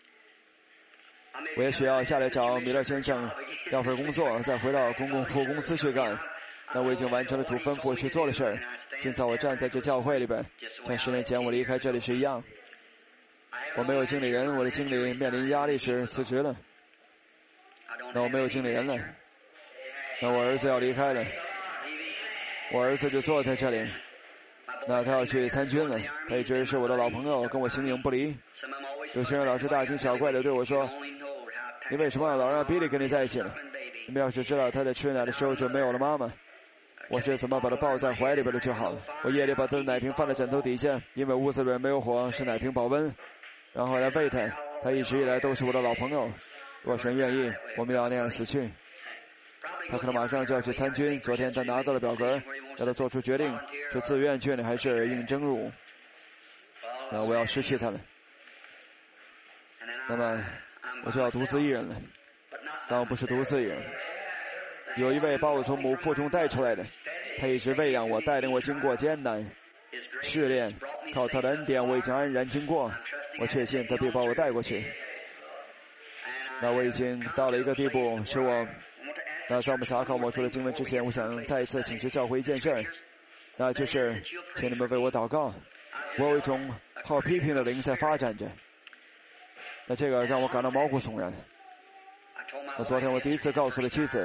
我也许要下来找米勒先生要份工作，再回到公共服务公司去干。那我已经完成了主吩咐我去做的事儿。今早我站在这教会里边，像十年前我离开这里是一样。我没有经理人，我的经理面临压力时辞职了。那我没有经理人了。那我儿子要离开了，我儿子就坐在这里。那他要去参军了，他一直是我的老朋友，跟我形影不离。有些人老是大惊小怪的对我说：“你为什么老让比利跟你在一起呢？你们要是知道他在吃奶的时候就没有了妈妈，我是怎么把他抱在怀里边的就好了。我夜里把他的奶瓶放在枕头底下，因为屋子里面没有火，是奶瓶保温，然后来喂他。他一直以来都是我的老朋友。若神愿意，我们要那样死去。他可能马上就要去参军，昨天他拿到了表格，要他做出决定，是自愿去呢还是应征入伍。那我要失去他了，那么我就要独自一人了。但我不是独自一人，有一位把我从母腹中带出来的，他一直喂养我，带领我经过艰难试炼，靠他的恩典我已经安然经过。我确信他必把我带过去。那我已经到了一个地步，使我那在我们查考我出的经文之前，我想再一次请求教会一件事，那就是请你们为我祷告。我有一种好批评的灵在发展着，那这个让我感到毛骨悚然。那昨天我第一次告诉了妻子，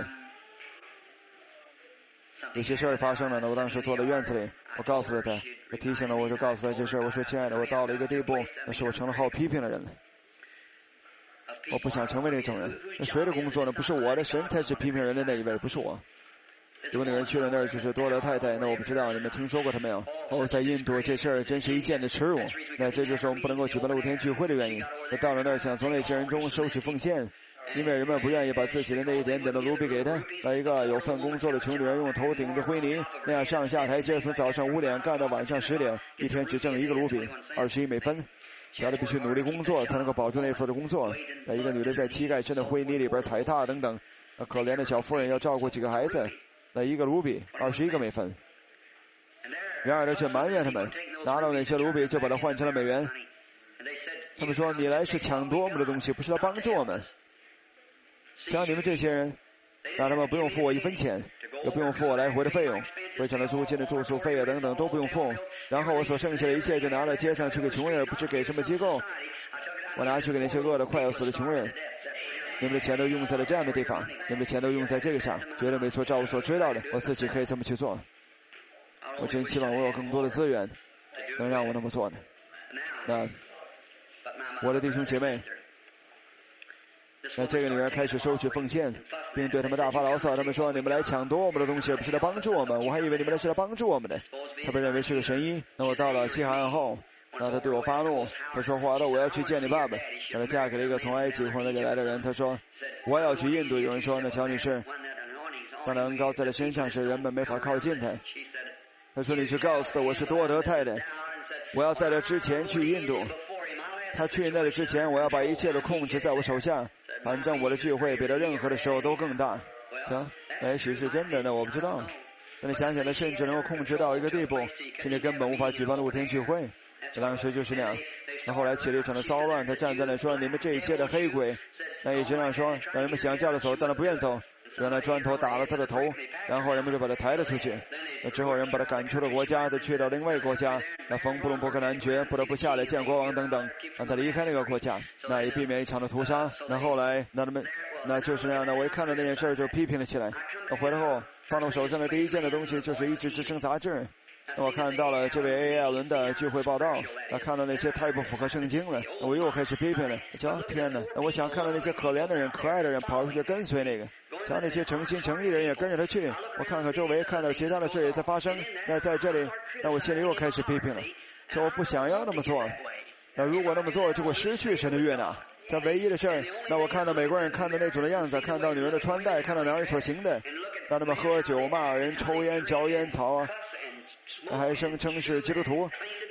有些事儿发生了呢。我当时坐在院子里，我告诉了她，我提醒了我就告诉她这事儿。我说：“亲爱的，我到了一个地步，那是我成了好批评的人了。我不想成为那种人。那谁的工作呢？不是我的，神才是批评人的那一位，不是我。有那个人去了那儿就是多德太太，那我不知道你们听说过他没有？哦，在印度这事儿真是一件的耻辱。那这就是我们不能够举办露天聚会的原因。那到了那儿想从那些人中收取奉献。”因为人们不愿意把自己的那一点点的卢比给他。那一个有份工作的穷女人用头顶着灰泥，那样上下台阶，从早上五点干到晚上十点，一天只挣一个卢比，二十一美分。家里必须努力工作才能够保住那份的工作。那一个女的在膝盖深的灰泥里边踩踏等等。那可怜的小妇人要照顾几个孩子，那一个卢比，二十一个美分。然而他却埋怨他们，拿到那些卢比就把它换成了美元。他们说：“你来是抢夺我们的东西，不是来帮助我们。”像你们这些人，让他们不用付我一分钱，也不用付我来回的费用，回程的租金的住宿费啊等等都不用付。然后我所剩下的一切就拿到街上去给穷人，不是给什么机构，我拿去给那些饿得快要死的穷人。你们的钱都用在了这样的地方，你们的钱都用在这个上，绝对没错。照我所知道的，我自己可以这么去做。我真希望我有更多的资源，能让我那么做的。那我的弟兄姐妹。那这个女人开始收取奉献，并对他们大发牢骚。他们说：“你们来抢夺我们的东西，而不是来帮助我们。我还以为你们来是来帮助我们的。”他被认为是个神医。那我到了西海岸后，那他对我发怒，他说：“华德，我要去见你爸爸。”那他嫁给了一个从埃及或那里来的人。他说：“我要去印度。”有人说：“那乔女士，当恩膏在他身上时，人们没法靠近他。”他说：“你去告诉他，我是多德太太，我要在这之前去印度。他去那里之前，我要把一切的控制在我手下。反正我的聚会比他任何的时候都更大。行，那也许是真的，那我不知道。但你想想，他甚至能够控制到一个地步，是你根本无法举办露天聚会。当时就是那样。那后来起了一场的骚乱，他站在那说：“你们这一切的黑鬼。”那一直这样说，让人们想叫他走，但他不愿走，用那砖头打了他的头，然后人们就把他抬了出去。那之后人把他赶出了国家，他去到另外一个国家。那冯布隆伯克男爵不得不下来见国王等等，让他离开那个国家，那也避免一场的屠杀。那后来那他们那就是那样的，我一看到那件事就批评了起来。那回来后放到手上的第一件的东西就是《一直之声》杂志。那我看到了这位 A. 艾伦的聚会报道，那看到那些太不符合圣经了，那我又开始批评了。瞧，天哪！那我想看到那些可怜的人、可爱的人跑出去跟随那个，瞧那些诚心诚意的人也跟着他去。我看看周围，看到其他的事也在发生。那在这里，那我心里又开始批评了。这我不想要那么做。那如果那么做，就会失去神的悦纳。这唯一的事儿，那我看到美国人看到那种的样子，看到女人的穿戴，看到男人所行的，让他们喝酒、骂人、抽烟、嚼烟草啊。还声称是基督徒，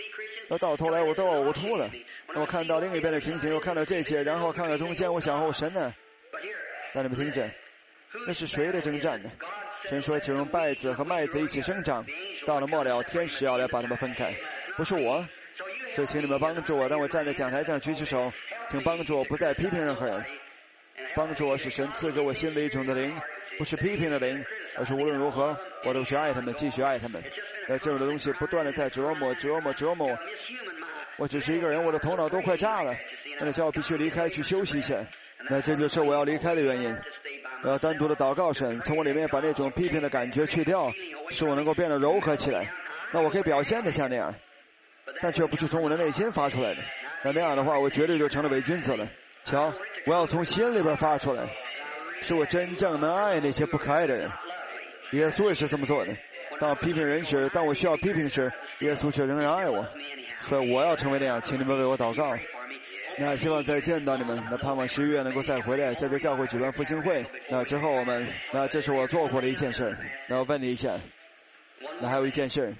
那到头来我都呕吐了。那我看到另一边的情景，又看到这些，然后看到中间，我想哦，神呢？但你们听着，那是谁的征战呢？神说，请用稗子和麦子一起生长，到了末了，天使要来把它们分开，不是我。所以请你们帮助我，让我站在讲台上举起手，请帮助我不再批评任何人，帮助我使神赐给我心里一种的灵，不是批评的灵，而是无论如何我都去爱他们，继续爱他们。那这种的东西不断的在折磨折磨折磨，我只是一个人，我的头脑都快炸了，那叫我必须离开去休息一下。那这就是我要离开的原因。我要单独的祷告神，从我里面把那种批评的感觉去掉，使我能够变得柔和起来。那我可以表现的像那样，但却不是从我的内心发出来的。那那样的话，我绝对就成了伪君子了。瞧，我要从心里边发出来，使我真正能爱那些不可爱的人。耶稣也是这么做的。当我批评人时，当我需要批评时，耶稣却仍然爱我。所以我要成为那样，请你们为我祷告。那希望再见到你们，那盼望十一月能够再回来，在这教会举办复兴会。那之后我们，那这是我做过的一件事。那我问你一下，那还有一件事，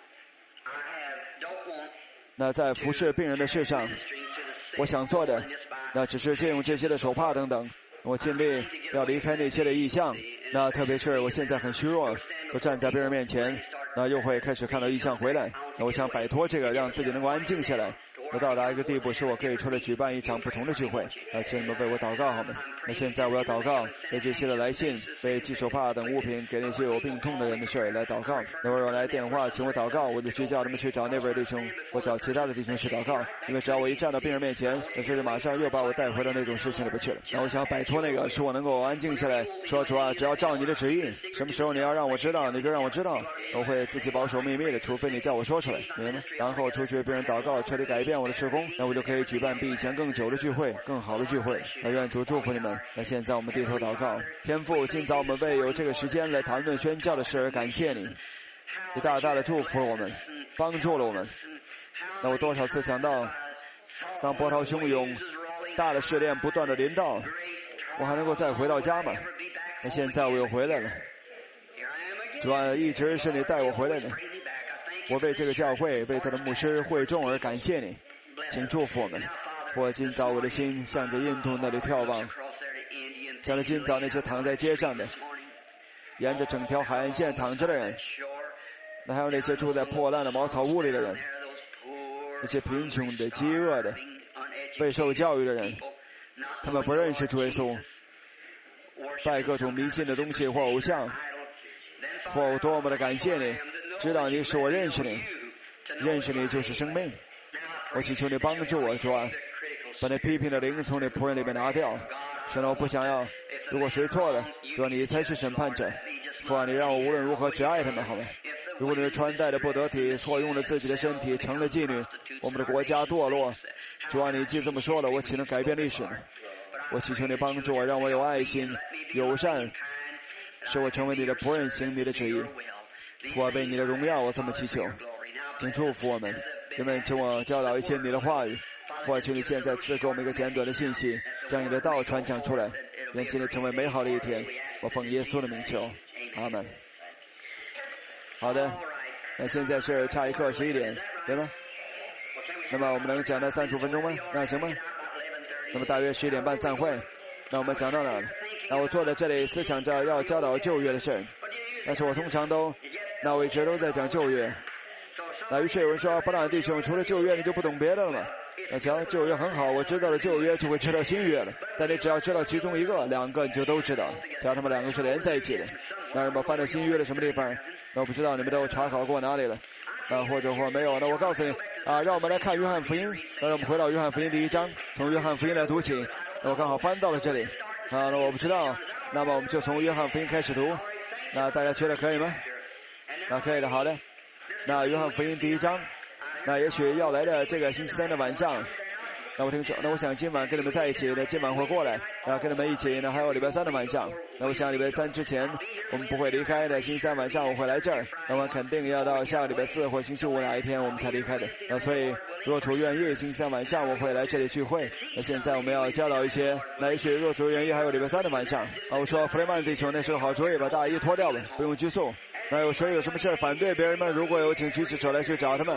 那在服侍病人的事上，我想做的，那只是借用这些的手帕等等，我尽力要离开那些的意象。那特别是我现在很虚弱，我站在病人面前，那又会开始看到意象回来。那我想摆脱这个，让自己能够安静下来。我到达一个地步，是我可以出来举办一场不同的聚会。那请你们为我祷告好吗？那现在我要祷告，为这些的来信，为寄手帕等物品给那些有病痛的人的事来祷告。那会儿来电话请我祷告，我就去叫他们去找那位弟兄，我找其他的弟兄去祷告。因为只要我一站到病人面前，那这就马上又把我带回到那种事情里边去了。那我想摆脱那个，使我能够安静下来，说主啊，只要照你的旨意，什么时候你要让我知道，你就让我知道，我会自己保守秘密的，除非你叫我说出来，明白吗？然后出去病人祷告，彻底改变我的事工，那我就可以举办比以前更久的聚会，更好的聚会。那愿主祝福你们。那现在我们低头祷告，天父，今早我们为有这个时间来谈论宣教的事而感谢你，你大大的祝福了我们，帮助了我们。那我多少次想到，当波涛汹涌，大的试炼不断的临到，我还能够再回到家吗？那现在我又回来了，主啊，一直是你带我回来的。我为这个教会，为他的牧师会众而感谢你，请祝福我们。我今早我的心向着印度那里眺望，向着今早那些躺在街上的，沿着整条海岸线躺着的人，那还有那些住在破烂的茅草屋里的人，那些贫穷的、饥饿的、未受教育的人，他们不认识主耶稣，拜各种迷信的东西或偶像。我多么的感谢你，知道你使我认识你，认识你就是生命。我祈求你帮助我，主啊，把那批评的灵从你仆人里面拿掉。神啊，我不想要，如果谁错了，主啊，你才是审判者。主啊，你让我无论如何只爱他们，好吗？如果你穿戴的不得体，错用了自己的身体，成了妓女，我们的国家堕落。主啊，你既这么说了，我岂能改变历史呢？我祈求你帮助我，让我有爱心、友善，使我成为你的仆人，行你的旨意。我为你的荣耀，我这么祈求，请祝福我们。人们请我教导一些你的话语。我求你现在赐给我们一个简短的信息，将你的道传讲出来，愿今天成为美好的一天。我奉耶稣的名求，阿门。好的，那现在是差一刻十一点，对吗？那么我们能讲到三十五分钟吗？那行吗？那么大约十一点半散会。那我们讲到哪了？那我坐在这里思想着要教导旧约的事，但是我通常都，那我一直都在讲旧约。那于是有人说，布朗弟兄，除了旧约你就不懂别的了吗？那瞧，旧约很好，我知道了旧约就会知道新约了，但你只要知道其中一个、两个你就都知道了，只要他们两个是连在一起的。那什么翻到新约的什么地方？那我不知道你们都查考过哪里了，啊，或者或没有。那我告诉你啊，让我们来看约翰福音。那让我们回到约翰福音第一章，从约翰福音来读起。那我刚好翻到了这里啊，那我不知道，那么我们就从约翰福音开始读。那大家觉得可以吗？那可以的，好的。那约翰福音第一章，那也许要来的这个星期三的晚上，那我听说，那我想今晚跟你们在一起的，今晚会过来，然后跟你们一起呢，还有礼拜三的晚上。那我想礼拜三之前我们不会离开的，星期三晚上我会来这儿，那么肯定要到下个礼拜四或星期五哪一天我们才离开的。那所以若主愿意，星期三晚上我会来这里聚会。那现在我们要教导一些，那也许若主愿意，还有礼拜三的晚上。啊，我说弗雷曼弟兄，那是个好主意，把大衣脱掉吧，不用拘束。那有谁有什么事反对别人们？如果有，请举起手来去找他们。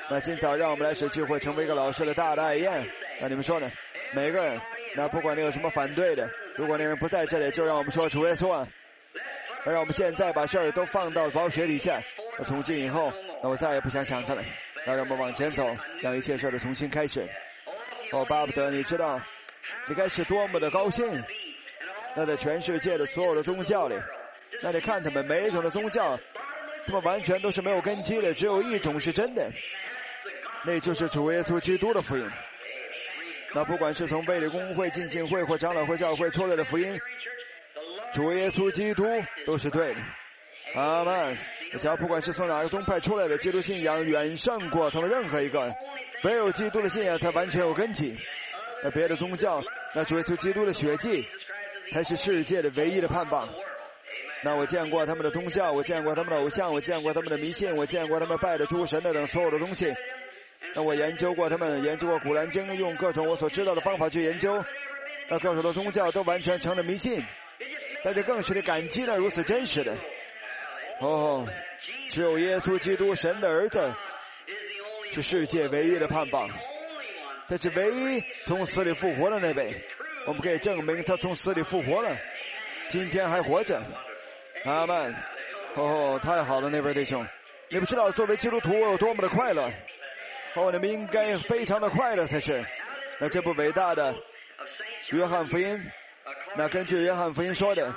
那今早让我们来使聚会成为一个老师的大的爱宴。那你们说呢？每个人，那不管你有什么反对的，如果那人不在这里，就让我们说主耶稣啊，那让我们现在把事儿都放到宝血底下。那从今以后，那我再也不想想他了。那让我们往前走，让一切事儿都重新开始。哦，巴不得你知道，你该是多么的高兴。那在全世界的所有的宗教里，那你看他们每一种的宗教，他们完全都是没有根基的，只有一种是真的，那就是主耶稣基督的福音。那不管是从卫理公会、浸信会或长老会、教会出来的福音，主耶稣基督都是对的。阿们。只要不管是从哪个宗派出来的，基督信仰远胜过他们任何一个。唯有基督的信仰才完全有根基。那别的宗教，那主耶稣基督的血迹才是世界的唯一的盼望。那我见过他们的宗教，我见过他们的偶像，我见过他们的迷信，我见过他们拜的诸神的等所有的东西。那我研究过他们，研究过古兰经，用各种我所知道的方法去研究，那各种的宗教都完全成了迷信。大家更是的感激了如此真实的。哦，只有耶稣基督神的儿子是世界唯一的盼望，他是唯一从死里复活的那位，我们可以证明他从死里复活了，今天还活着。阿们。哦，太好了，那位弟兄，你不知道作为基督徒我有多么的快乐。哦，你们应该非常的快乐才是。那这部伟大的约翰福音，那根据约翰福音说的，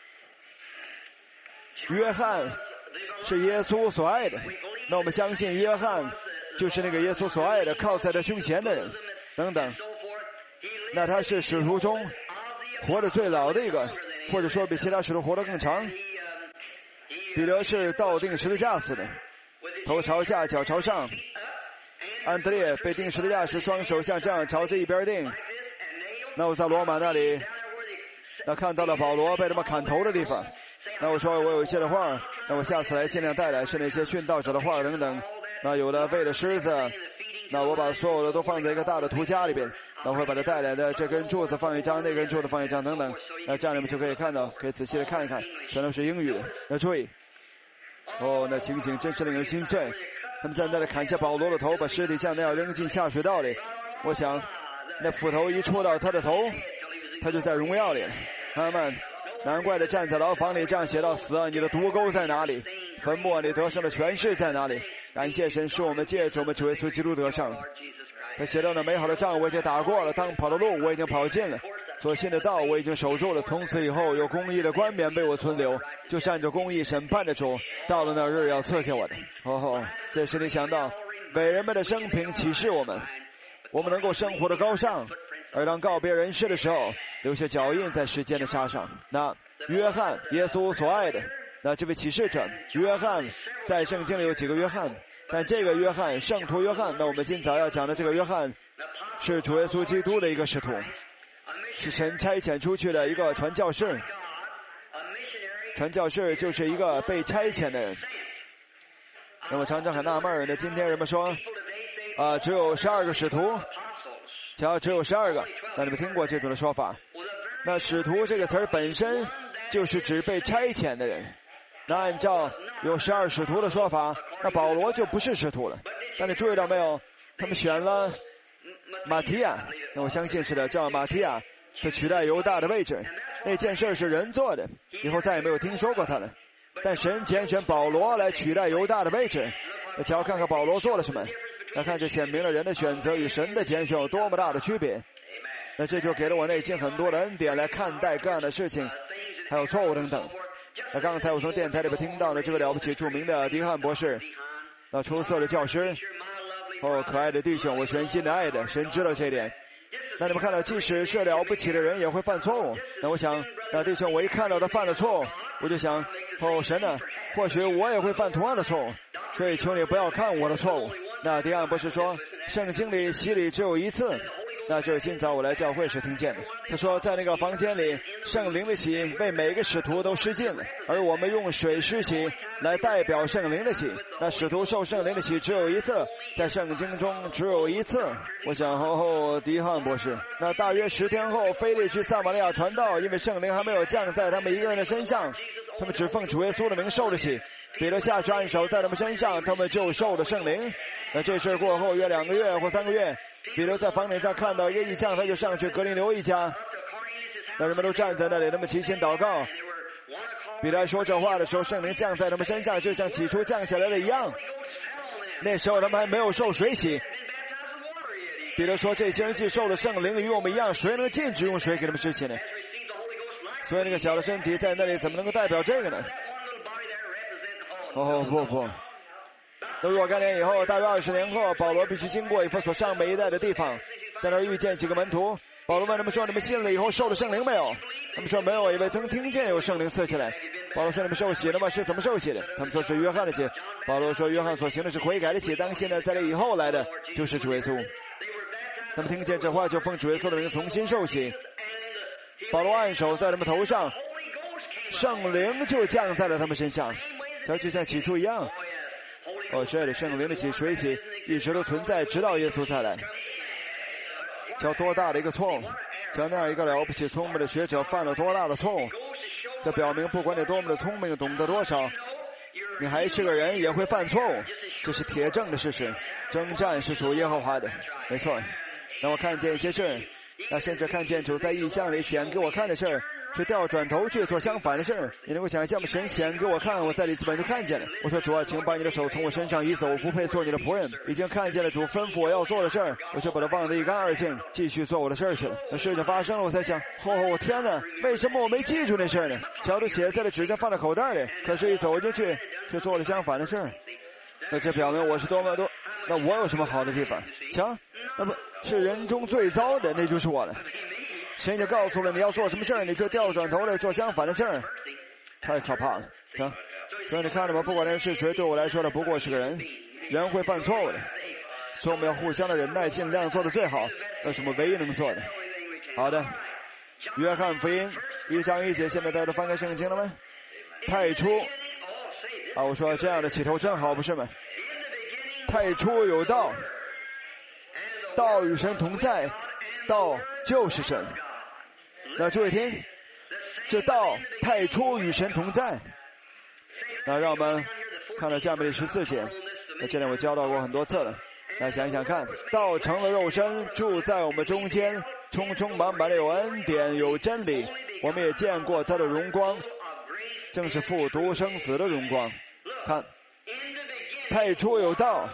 约翰是耶稣所爱的，那我们相信约翰就是那个耶稣所爱的，靠在他胸前的人等等。那他是使徒中活得最老的一个，或者说比其他使徒活得更长。彼得是倒钉十字架死的，头朝下脚朝上。安德烈被钉十字架时双手像这样朝着一边钉。那我在罗马那里，那看到了保罗被他们砍头的地方。那我说我有一些的画，那我下次来尽量带来是那些殉道者的画等等。那有的为了狮子，那我把所有的都放在一个大的图夹里边，那我会把它带来的这根柱子放一张，那根柱子放一张等等。那这样你们就可以看到，可以仔细的看一看，全都是英语的。那注意，哦，那情景真是令人心碎。他们在那里砍下保罗的头，把尸体像那样扔进下水道里。我想，那斧头一触到他的头，他就在荣耀里。阿们。难怪的站在牢房里这样写到：死啊，你的毒钩在哪里？坟墓你得胜的权势在哪里？感谢神，使我们借着我们主耶稣基督得胜。他写到那美好的仗我已经打过了，当跑的路我已经跑尽了，所信的道我已经守住了。从此以后有公义的冠冕为我存留，就是按照公义审判的主，到了那日要赐给我的。哦吼，这时你想到伟人们的生平启示我们，我们能够生活的高尚，而当告别人世的时候留下脚印在时间的沙上。那约翰，耶稣所爱的，那这位启示者约翰，在圣经里有几个约翰，但这个约翰，圣徒约翰，那我们今早要讲的这个约翰是主耶稣基督的一个使徒，是神差遣出去的一个传教士。传教士就是一个被差遣的人。那我常常很纳闷，那今天人们说啊、呃，只有十二个使徒，瞧，只有十二个，那你们听过这种的说法？那使徒这个词儿本身就是指被差遣的人。那按照有十二使徒的说法，那保罗就不是使徒了。但你注意到没有？他们选了马提亚，那我相信是的，叫马提亚，他取代犹大的位置。那件事是人做的，以后再也没有听说过他了。但神拣选保罗来取代犹大的位置。那瞧看看保罗做了什么，那看这显明了人的选择与神的拣选有多么大的区别。那这就给了我内心很多的恩典来看待各样的事情，还有错误等等。那刚才我从电台里边听到的这位了不起著名的迪汉博士，那出色的教师，哦，可爱的弟兄，我全心的爱的，神知道这一点。那你们看到，即使是了不起的人也会犯错误。那我想，那弟兄，我一看到他犯了错误，我就想，哦，神啊，或许我也会犯同样的错误，所以求你不要看我的错误。那迪汉博士说，圣经里洗礼只有一次。那就是今早我来教会时听见的。他说在那个房间里，圣灵的洗为每个使徒都施尽了，而我们用水施洗来代表圣灵的洗。那使徒受圣灵的洗只有一次，在圣经中只有一次。我想后后迪汉博士，那大约十天后，腓力去撒玛利亚传道，因为圣灵还没有降在他们一个人的身上，他们只奉主耶稣的名受了洗。彼得下去按手在他们身上，他们就受了圣灵。 那这事过后约两个月或三个月，彼得在房顶上看到一个异象，他就上去格林流一家，那人们都站在那里，他们齐心祷告。彼得说这话的时候，圣灵降在他们身上，就像起初降下来的一样。那时候他们还没有受水洗。彼得说这些人既受了圣灵，与我们一样，谁能禁止用水给他们施洗呢？所以那个小的身体在那里怎么能够代表这个呢？哦不不，那若干年以后，大约二十年后，保罗必须经过以弗所上每一带的地方，在那儿遇见几个门徒。保罗问他们说：“你们信了以后受了圣灵没有？”他们说：“没有，因为曾听见有圣灵赐下来。”保罗说：“你们受洗了吗？是怎么受洗的？”他们说是约翰的洗。保罗说：“约翰所行的是悔改的洗，当现在在这以后来的就是主耶稣。”他们听见这话，就奉主耶稣的名重新受洗。保罗按手在他们头上，圣灵就降在了他们身上，这就像起初一样。哦，是的，圣灵的洗水洗一直都存在，直到耶稣再来。叫多大的一个错误！叫那样一个了不起聪明的学者犯了多大的错误！这表明不管你多么的聪明，懂得多少，你还是个人，也会犯错误，这是铁证的事实。征战是属耶和华的，没错。让我看见一些事，那甚至看见主在异象里显给我看的事，却调转头去做相反的事。你能够想象吗？神显给我看，我在里斯本就看见了。我说主啊，请把你的手从我身上移走，我不配做你的仆人。已经看见了主吩咐我要做的事儿，我就把它忘得一干二净，继续做我的事儿去了。那事情发生了，我才想，哦，我天哪，为什么我没记住那事儿呢？瞧着写在了纸上，放在口袋里，可是一走进去，却做了相反的事儿。那这表明我是多么多，那我有什么好的地方？瞧，那不是人中最糟的，那就是我了。神就告诉了你要做什么事儿，你却调转头来做相反的事儿，太可怕了。行，所以你看到吗？不管人是谁，对我来说呢，不过是个人，人会犯错误的，所以我们要互相的忍耐，尽量做的最好，那是我们唯一能做的。好的，约翰福音一章一节，现在大家都翻开圣经了吗？太初啊，我说这样的起头真好，不是吗？太初有道，道与神同在，道就是神。那诸位听，这道太初与神同在。那让我们看到下面的十四节，那这里我教到过很多次了。那想想看，道成了肉身，住在我们中间，充充满满的有恩典，有真理。我们也见过他的荣光，正是父独生子的荣光。看，太初有道，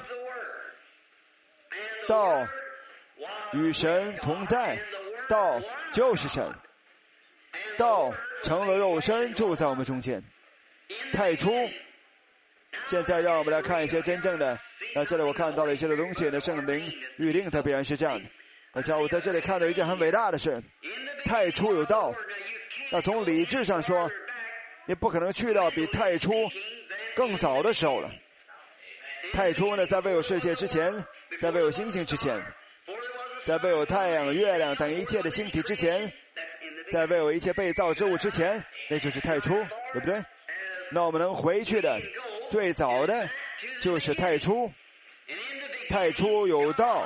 道与神同在，道就是神，道成了肉身，住在我们中间。太初，现在让我们来看一些真正的。那这里我看到了一些的东西，那圣灵预定它必然是这样的。那像我在这里看到一件很伟大的事，太初有道。那从理智上说，你不可能去到比太初更早的时候了。太初呢，在未有世界之前，在未有星星之前，在未有太阳、月亮等一切的星体之前，在未有一切被造之物之前，那就是太初，对不对？那我们能回去的最早的就是太初。太初有道，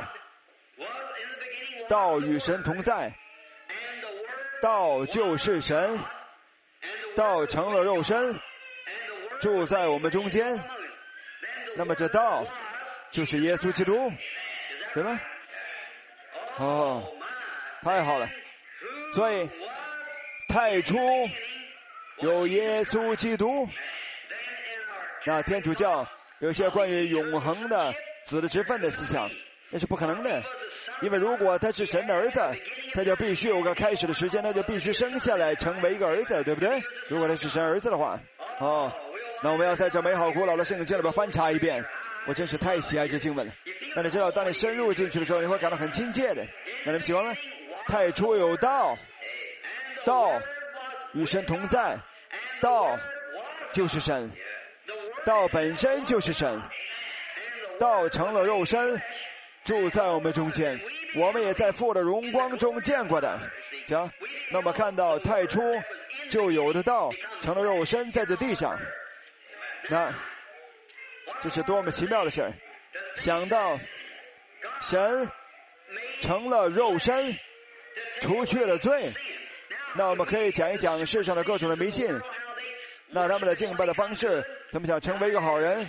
道与神同在，道就是神，道成了肉身，住在我们中间。那么这道就是耶稣基督，对吗？哦，太好了。所以太初有耶稣基督。那天主教有些关于永恒的子的职分的思想，那是不可能的。因为如果他是神的儿子，他就必须有个开始的时间，他就必须生下来成为一个儿子，对不对？如果他是神儿子的话，哦，那我们要在这美好古老的圣经里边翻查一遍。我真是太喜爱这经文了。那你知道，当你深入进去的时候，你会感到很亲切的。那你们喜欢吗？太初有道，道与神同在，道就是神，道本身就是神，道成了肉身，住在我们中间，我们也在父的荣光中见过的。讲，那么看到太初就有的道成了肉身在这地上，那这是多么奇妙的事儿！想到神成了肉身，除去了罪，那我们可以讲一讲世上的各种的迷信。那他们的敬拜的方式，怎么想成为一个好人？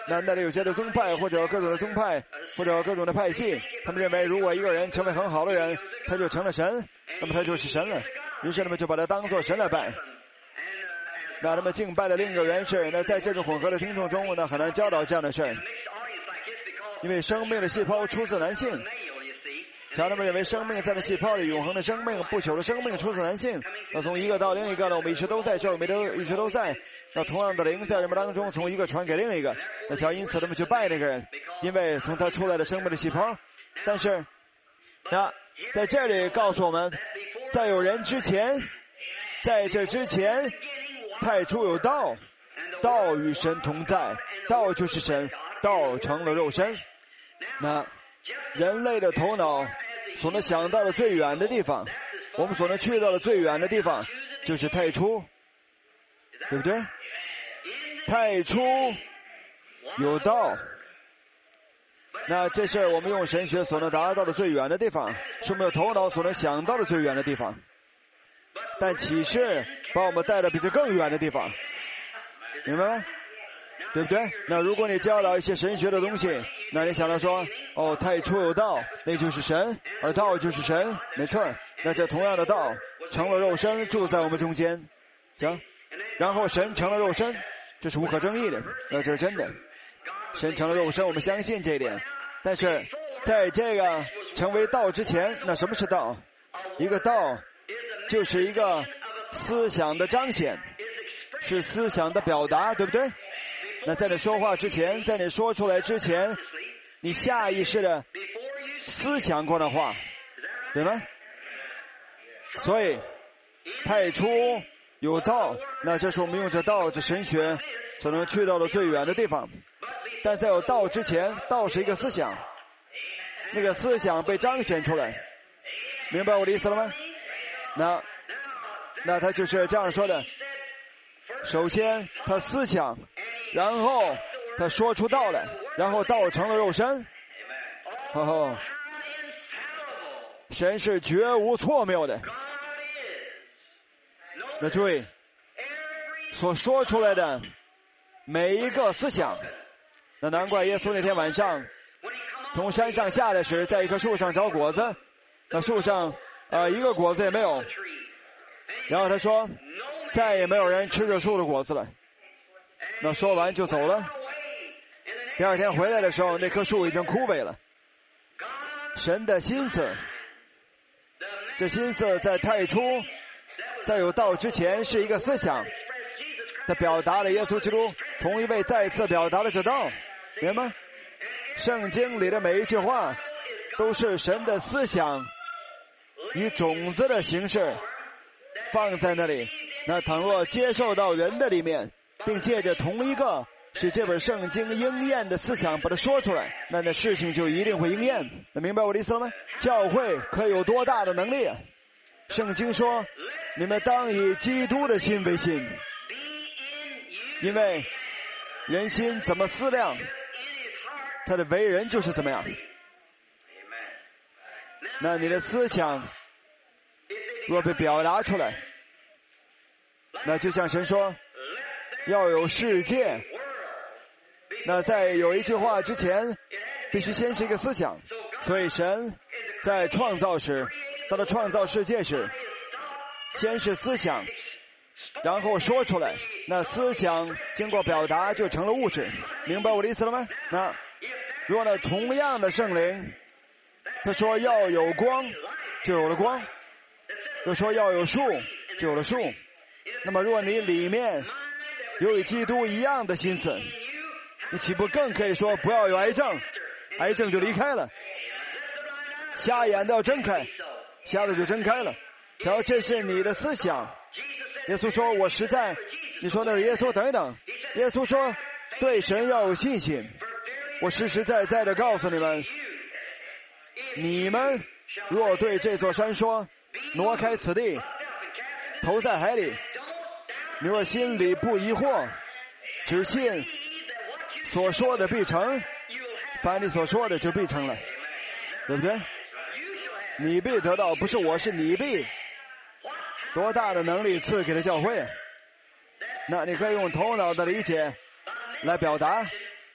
那那里有些的宗派，或者各种的宗派，或者各种的派系，他们认为如果一个人成为很好的人，他就成了神，那么他就是神了。于是他们就把他当作神来拜。那他们敬拜了另一个人士，那在这种混合的听众中，那很难教导这样的事，因为生命的细胞出自男性。假如他们认为生命在那细胞里，永恒的生命、不朽的生命出自男性，那从一个到另一个呢，我们一直都在这儿，我们都一直都在。那同样的灵在人们当中从一个传给另一个，那想因此他们去拜那个人，因为从他出来的生命的细胞。但是，那在这里告诉我们，在有人之前，在这之前，太初有道，道与神同在，道就是神，道成了肉身。那人类的头脑所能想到的最远的地方，我们所能去到的最远的地方，就是太初，对不对？太初有道，那这是我们用神学所能达到的最远的地方，是我们有头脑所能想到的最远的地方。但启示把我们带到比这更远的地方，明白吗？对不对？那如果你教导一些神学的东西，那你想到说，哦，太初有道，那就是神，而道就是神，没错。那这同样的道成了肉身，住在我们中间，行。然后神成了肉身，这是无可争议的，那这是真的。神成了肉身，我们相信这一点。但是在这个成为道之前，那什么是道？一个道就是一个思想的彰显，是思想的表达，对不对？那在你说话之前，在你说出来之前，你下意识的思想过的话，对吗？所以太初有道，那这是我们用这道这神学所能去到的最远的地方。但在有道之前，道是一个思想，那个思想被彰显出来，明白我的意思了吗？那那他就是这样说的，首先他思想，然后他说出道来，然后道成了肉身。哦吼，神是绝无错谬的。那注意，所说出来的每一个思想，那难怪耶稣那天晚上从山上下来时，在一棵树上找果子，那树上呃一个果子也没有，然后他说再也没有人吃这树的果子了。那说完就走了。第二天回来的时候，那棵树已经枯萎了。神的心思，这心思在太初，在有道之前是一个思想，他表达了耶稣基督，同一位再次表达了这道，明白吗？圣经里的每一句话都是神的思想以种子的形式放在那里，那倘若接受到人的里面，并借着同一个使这本圣经应验的思想把它说出来，那那事情就一定会应验。那明白我的意思了吗？教会可有多大的能力啊？圣经说你们当以基督的心为心，因为人心怎么思量，他的为人就是怎么样。那你的思想若被表达出来，那就像神说要有世界，那在有一句话之前必须先是一个思想。所以神在创造时，到了创造世界时，先是思想，然后说出来，那思想经过表达就成了物质，明白我的意思了吗？那若呢同样的圣灵，他说要有光就有了光，又说要有树就有了树。那么若你里面有与基督一样的心思，你岂不更可以说不要有癌症，癌症就离开了，瞎眼都要睁开，瞎的就睁开了。然后这是你的思想。耶稣说我实在，你说那是耶稣，等一等，耶稣说对神要有信心，我实实在在的告诉你们，你们若对这座山说挪开此地，投在海里，你若心里不疑惑，只信所说的必成，凡你所说的就必成了，对不对？你必得到，不是我，是你必。多大的能力赐给了教会？那你可以用头脑的理解来表达，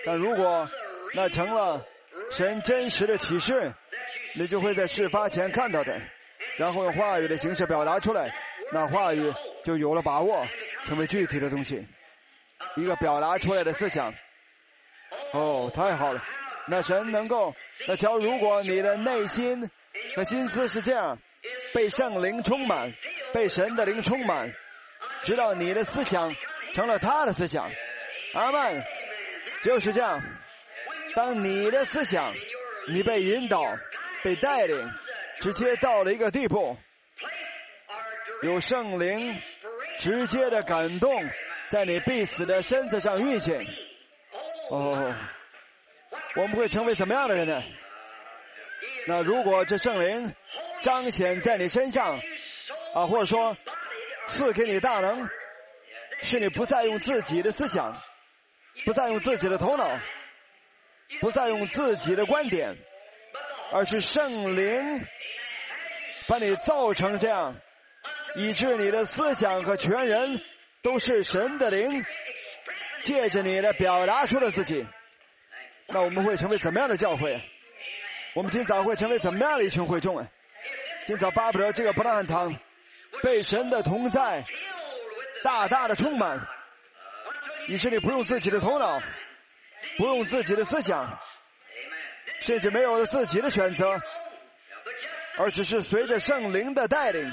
但如果那成了神真实的启示，你就会在事发前看到的，然后用话语的形式表达出来，那话语就有了把握，成为具体的东西，一个表达出来的思想。哦，太好了！那神能够，那瞧，如果你的内心和心思是这样，被圣灵充满，被神的灵充满，直到你的思想成了他的思想。阿们，就是这样。当你的思想，你被引导，被带领，直接到了一个地步，有圣灵直接的感动在你必死的身子上运行。哦，我们会成为怎么样的人呢？那如果这圣灵彰显在你身上啊，或者说赐给你大能，是你不再用自己的思想，不再用自己的头脑，不再用自己的观点，而是圣灵把你造成这样，以致你的思想和全人都是神的灵借着你的表达出了自己。那我们会成为怎么样的教会？我们今早会成为怎么样的一群会众啊？今早巴不得这个不烂堂被神的同在大大的充满，以致你不用自己的头脑，不用自己的思想，甚至没有了自己的选择，而只是随着圣灵的带领。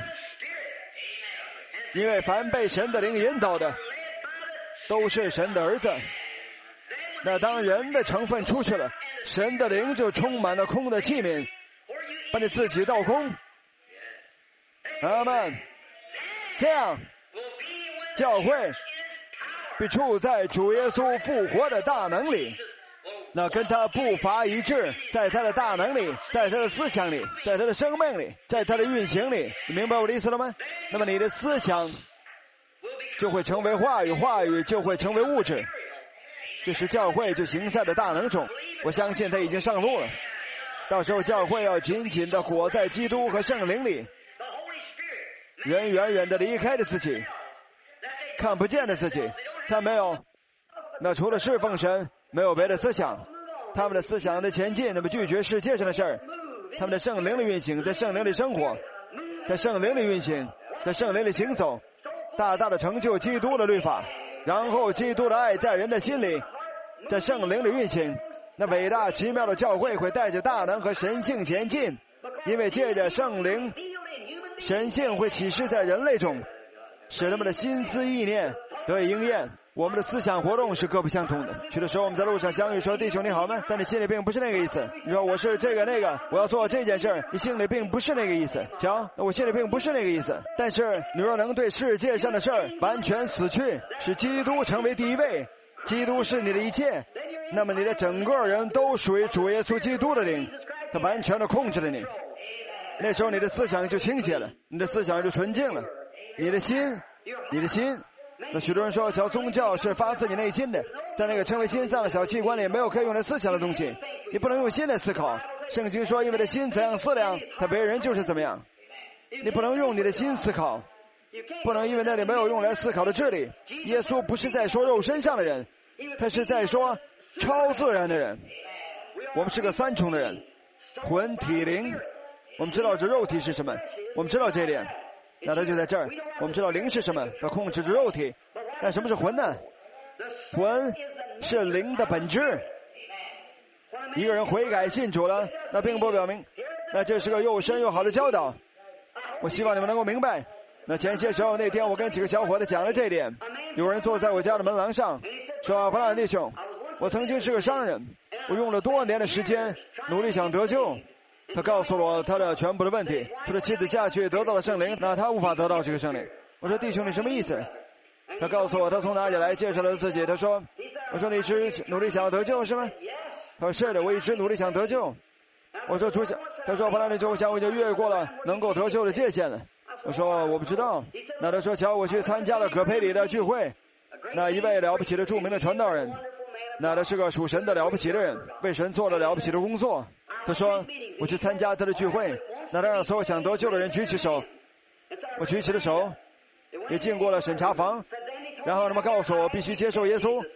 因为凡被神的灵引导的都是神的儿子。那当人的成分出去了，神的灵就充满了空的器皿，把你自己倒空。阿们。这样教会必处在主耶稣复活的大能里，那跟他步伐一致，在他的大能里，在他的思想里，在他的生命里，在他的运行里。你明白我的意思了吗？那么你的思想就会成为话语，话语就会成为物质，这时教会就行在了大能中。我相信他已经上路了，到时候教会要紧紧的裹在基督和圣灵里，人远远的离开了自己，看不见的自己，他没有，那除了侍奉神没有别的思想，他们的思想的前进，那么拒绝世界上的事儿，他们的圣灵的运行，在圣灵里生活，在圣灵里运行，在圣灵里行走，大大的成就基督的律法，然后基督的爱在人的心里，在圣灵里运行。那伟大奇妙的教会会带着大能和神性前进，因为借着圣灵，神性会启示在人类中，使他们的心思意念得以应验。我们的思想活动是各不相同的。去的时候我们在路上相遇说弟兄你好吗，但你心里并不是那个意思。你说我是这个那个，我要做这件事，你心里并不是那个意思。瞧，我心里并不是那个意思。但是你若能对世界上的事儿完全死去，使基督成为第一位，基督是你的一切，那么你的整个人都属于主耶稣基督的灵，他完全的控制了你。那时候你的思想就清洁了，你的思想就纯净了，你的心你的心那许多人说瞧，宗教是发自你内心的，在那个称为心脏的小器官里没有可以用来思想的东西，你不能用心来思考。圣经说因为的心怎样思量，他别人就是怎么样。你不能用你的心思考，不能因为那里没有用来思考的智力。耶稣不是在说肉身上的人，他是在说超自然的人。我们是个三重的人，魂体灵。我们知道这肉体是什么，我们知道这一点，那他就在这儿。我们知道灵是什么，它控制着肉体。但什么是魂呢？魂是灵的本质。一个人悔改信主了，那并不表明那这是个又深又好的教导。我希望你们能够明白。那前些时候那天我跟几个小伙子讲了这一点，有人坐在我家的门廊上说，弗兰弟兄，我曾经是个商人，我用了多年的时间努力想得救。他告诉我他的全部的问题，他的妻子下去得到了圣灵，那他无法得到这个圣灵。我说弟兄你什么意思？他告诉我他从哪里来，介绍了自己。他说，我说你是努力想要得救是吗？他说是的，我一直努力想得救。我说主，他说弗兰弟兄，我想我已经越过了能够得救的界限了。我说我不知道。那他说瞧，我去参加了葛培里的聚会，那一位了不起的著名的传道人，那他是个属神的了不起的人，为神做了了不起的工作。他说我去参加他的聚会，那他让所有想得救的人举起手，我举起了手，也经过了审查房，然后他们告诉我必须接受耶稣。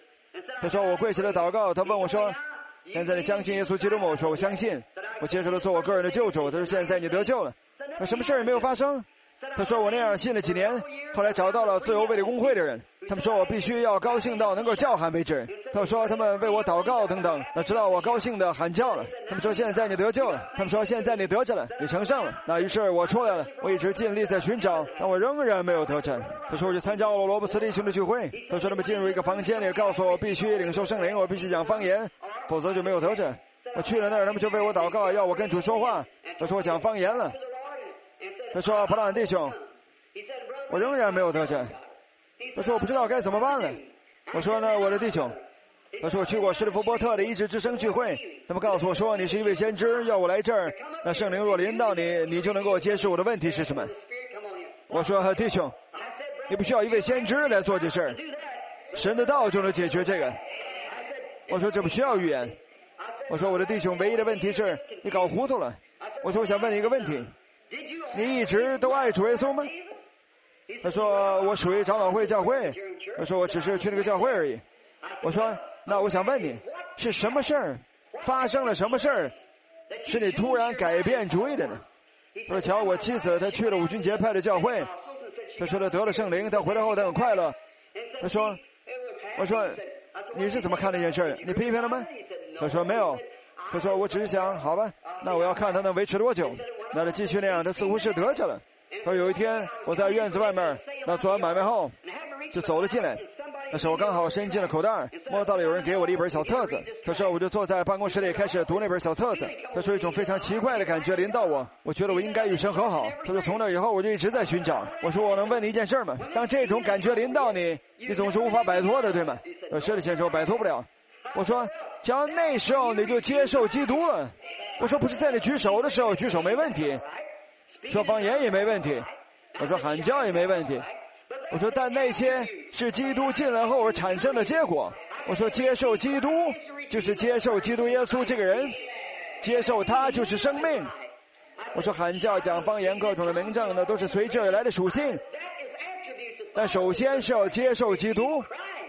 他说我跪下来祷告，他问我说，现在你相信耶稣基督吗？我说我相信，我接受了做我个人的救主。他说现在你得救了，那什么事儿也没有发生。他说我那样信了几年，后来找到了自由卫理公会的人，他们说我必须要高兴到能够叫喊为止。他说他们为我祷告等等，那直到我高兴的喊叫了。他们说现在你得救了，他们说现在你得着了，你成圣了。那于是我出来了，我一直尽力在寻找，但我仍然没有得着。他说我去参加了罗伯斯弟兄的聚会，他说他们进入一个房间里，告诉我必须领受圣灵，我必须讲方言，否则就没有得着。我去了那儿，他们就为我祷告，要我跟主说话。他说我讲方言了。他说普朗弟兄，我仍然没有得着。他说我不知道该怎么办了。我说呢，我的弟兄，他说我去过史蒂夫波特的医治之声聚会，他们告诉我说你是一位先知，要我来这儿，那圣灵若临到你，你就能够接受我的问题是什么。我说弟兄，你不需要一位先知来做这事儿，神的道就能解决这个。我说这不需要预言。我说我的弟兄，唯一的问题是你搞糊涂了。我说我想问你一个问题，你一直都爱主耶稣吗？他说我属于长老会教会。他说我只是去那个教会而已。我说那我想问你，是什么事儿发生了什么事儿使你突然改变主意的呢？他说瞧，我妻子她去了五旬节派的教会，他说她得了圣灵，她回来后她很快乐。他说我说你是怎么看这件事儿？你批评了吗？他说没有。他说我只是想好吧，那我要看他能维持多久。那他继续那样，他似乎是得着了。他说有一天我在院子外面，那做完买卖后就走了进来，那手刚好伸进了口袋，摸到了有人给我的一本小册子。他说我就坐在办公室里开始读那本小册子。他说一种非常奇怪的感觉临到我，我觉得我应该与神和好。他说从那以后我就一直在寻找。我说我能问你一件事吗？当这种感觉临到你，你总是无法摆脱的，对吗？呃，是的先生，我摆脱不了。我说只要那时候你就接受基督了。我说不是在你举手的时候，举手没问题，说方言也没问题，我说喊叫也没问题。我说但那些是基督进来后而产生的结果。我说接受基督就是接受基督耶稣这个人，接受他就是生命。我说喊叫讲方言各种的明证呢，都是随之而来的属性，但首先是要接受基督。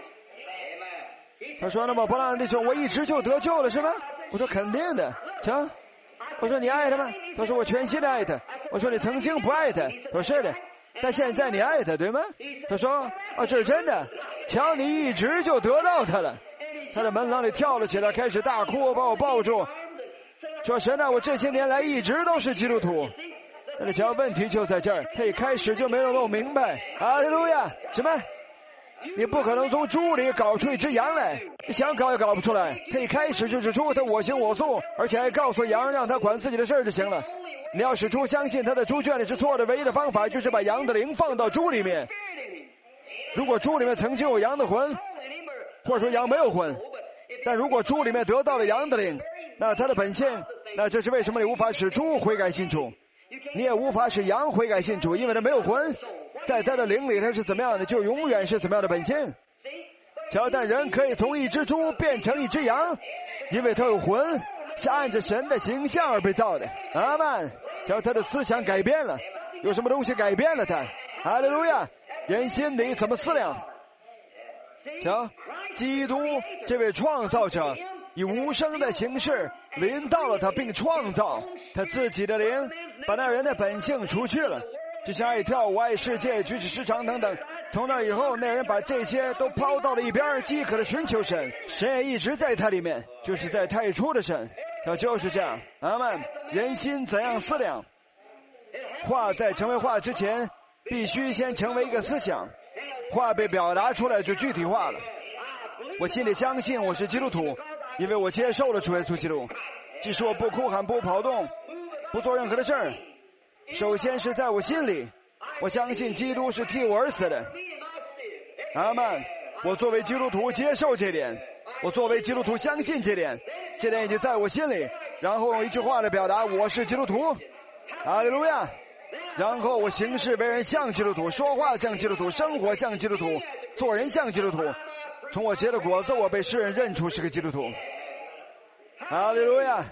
他说那么伯朗弟兄，我一直就得救了是吗？我说肯定的。行，我说你爱他吗？他说我全心的爱他。我说你曾经不爱他。我说是的，但现在你爱他对吗？他说啊，这是真的。瞧，你一直就得到他了。他在门廊里跳了起来，开始大哭，把我抱住，说神啊，我这些年来一直都是基督徒。那瞧，问题就在这儿，他一开始就没有弄明白。哈利路亚！什么？你不可能从猪里搞出一只羊来，你想搞也搞不出来。他一开始就是猪，他我行我素，而且还告诉羊让他管自己的事儿就行了。你要使猪相信他的猪圈里是错的，唯一的方法就是把羊的灵放到猪里面。如果猪里面曾经有羊的魂，或者说羊没有魂，但如果猪里面得到了羊的灵，那他的本性，那这是为什么你无法使猪悔改信主，你也无法使羊悔改信主，因为他没有魂。在他的灵里他是怎么样的，就永远是怎么样的本性。瞧，但人可以从一只猪变成一只羊，因为他有魂，是按着神的形象而被造的。阿们。瞧，他的思想改变了，有什么东西改变了他？哈利路亚！人心里怎么思量？瞧，基督这位创造者以无声的形式临到了他，并创造他自己的灵，把那人的本性除去了。就像爱跳舞、爱世界、举止失常等等，从那以后，那人把这些都抛到了一边，饥渴的寻求神，神也一直在他里面，就是在太初的神，他就是这样。阿们。人心怎样思量，话在成为话之前，必须先成为一个思想，话被表达出来就具体化了。我心里相信我是基督徒，因为我接受了主耶稣基督，即使我不哭喊、不跑动、不做任何的事儿，首先是在我心里，我相信基督是替我而死的。阿们。我作为基督徒接受这点，我作为基督徒相信这点，这点已经在我心里，然后用一句话来表达我是基督徒。哈利路亚。然后我行事为人像基督徒，说话像基督徒，生活像基督徒，做人像基督徒。从我结的果子，我被世人认出是个基督徒。哈利路亚。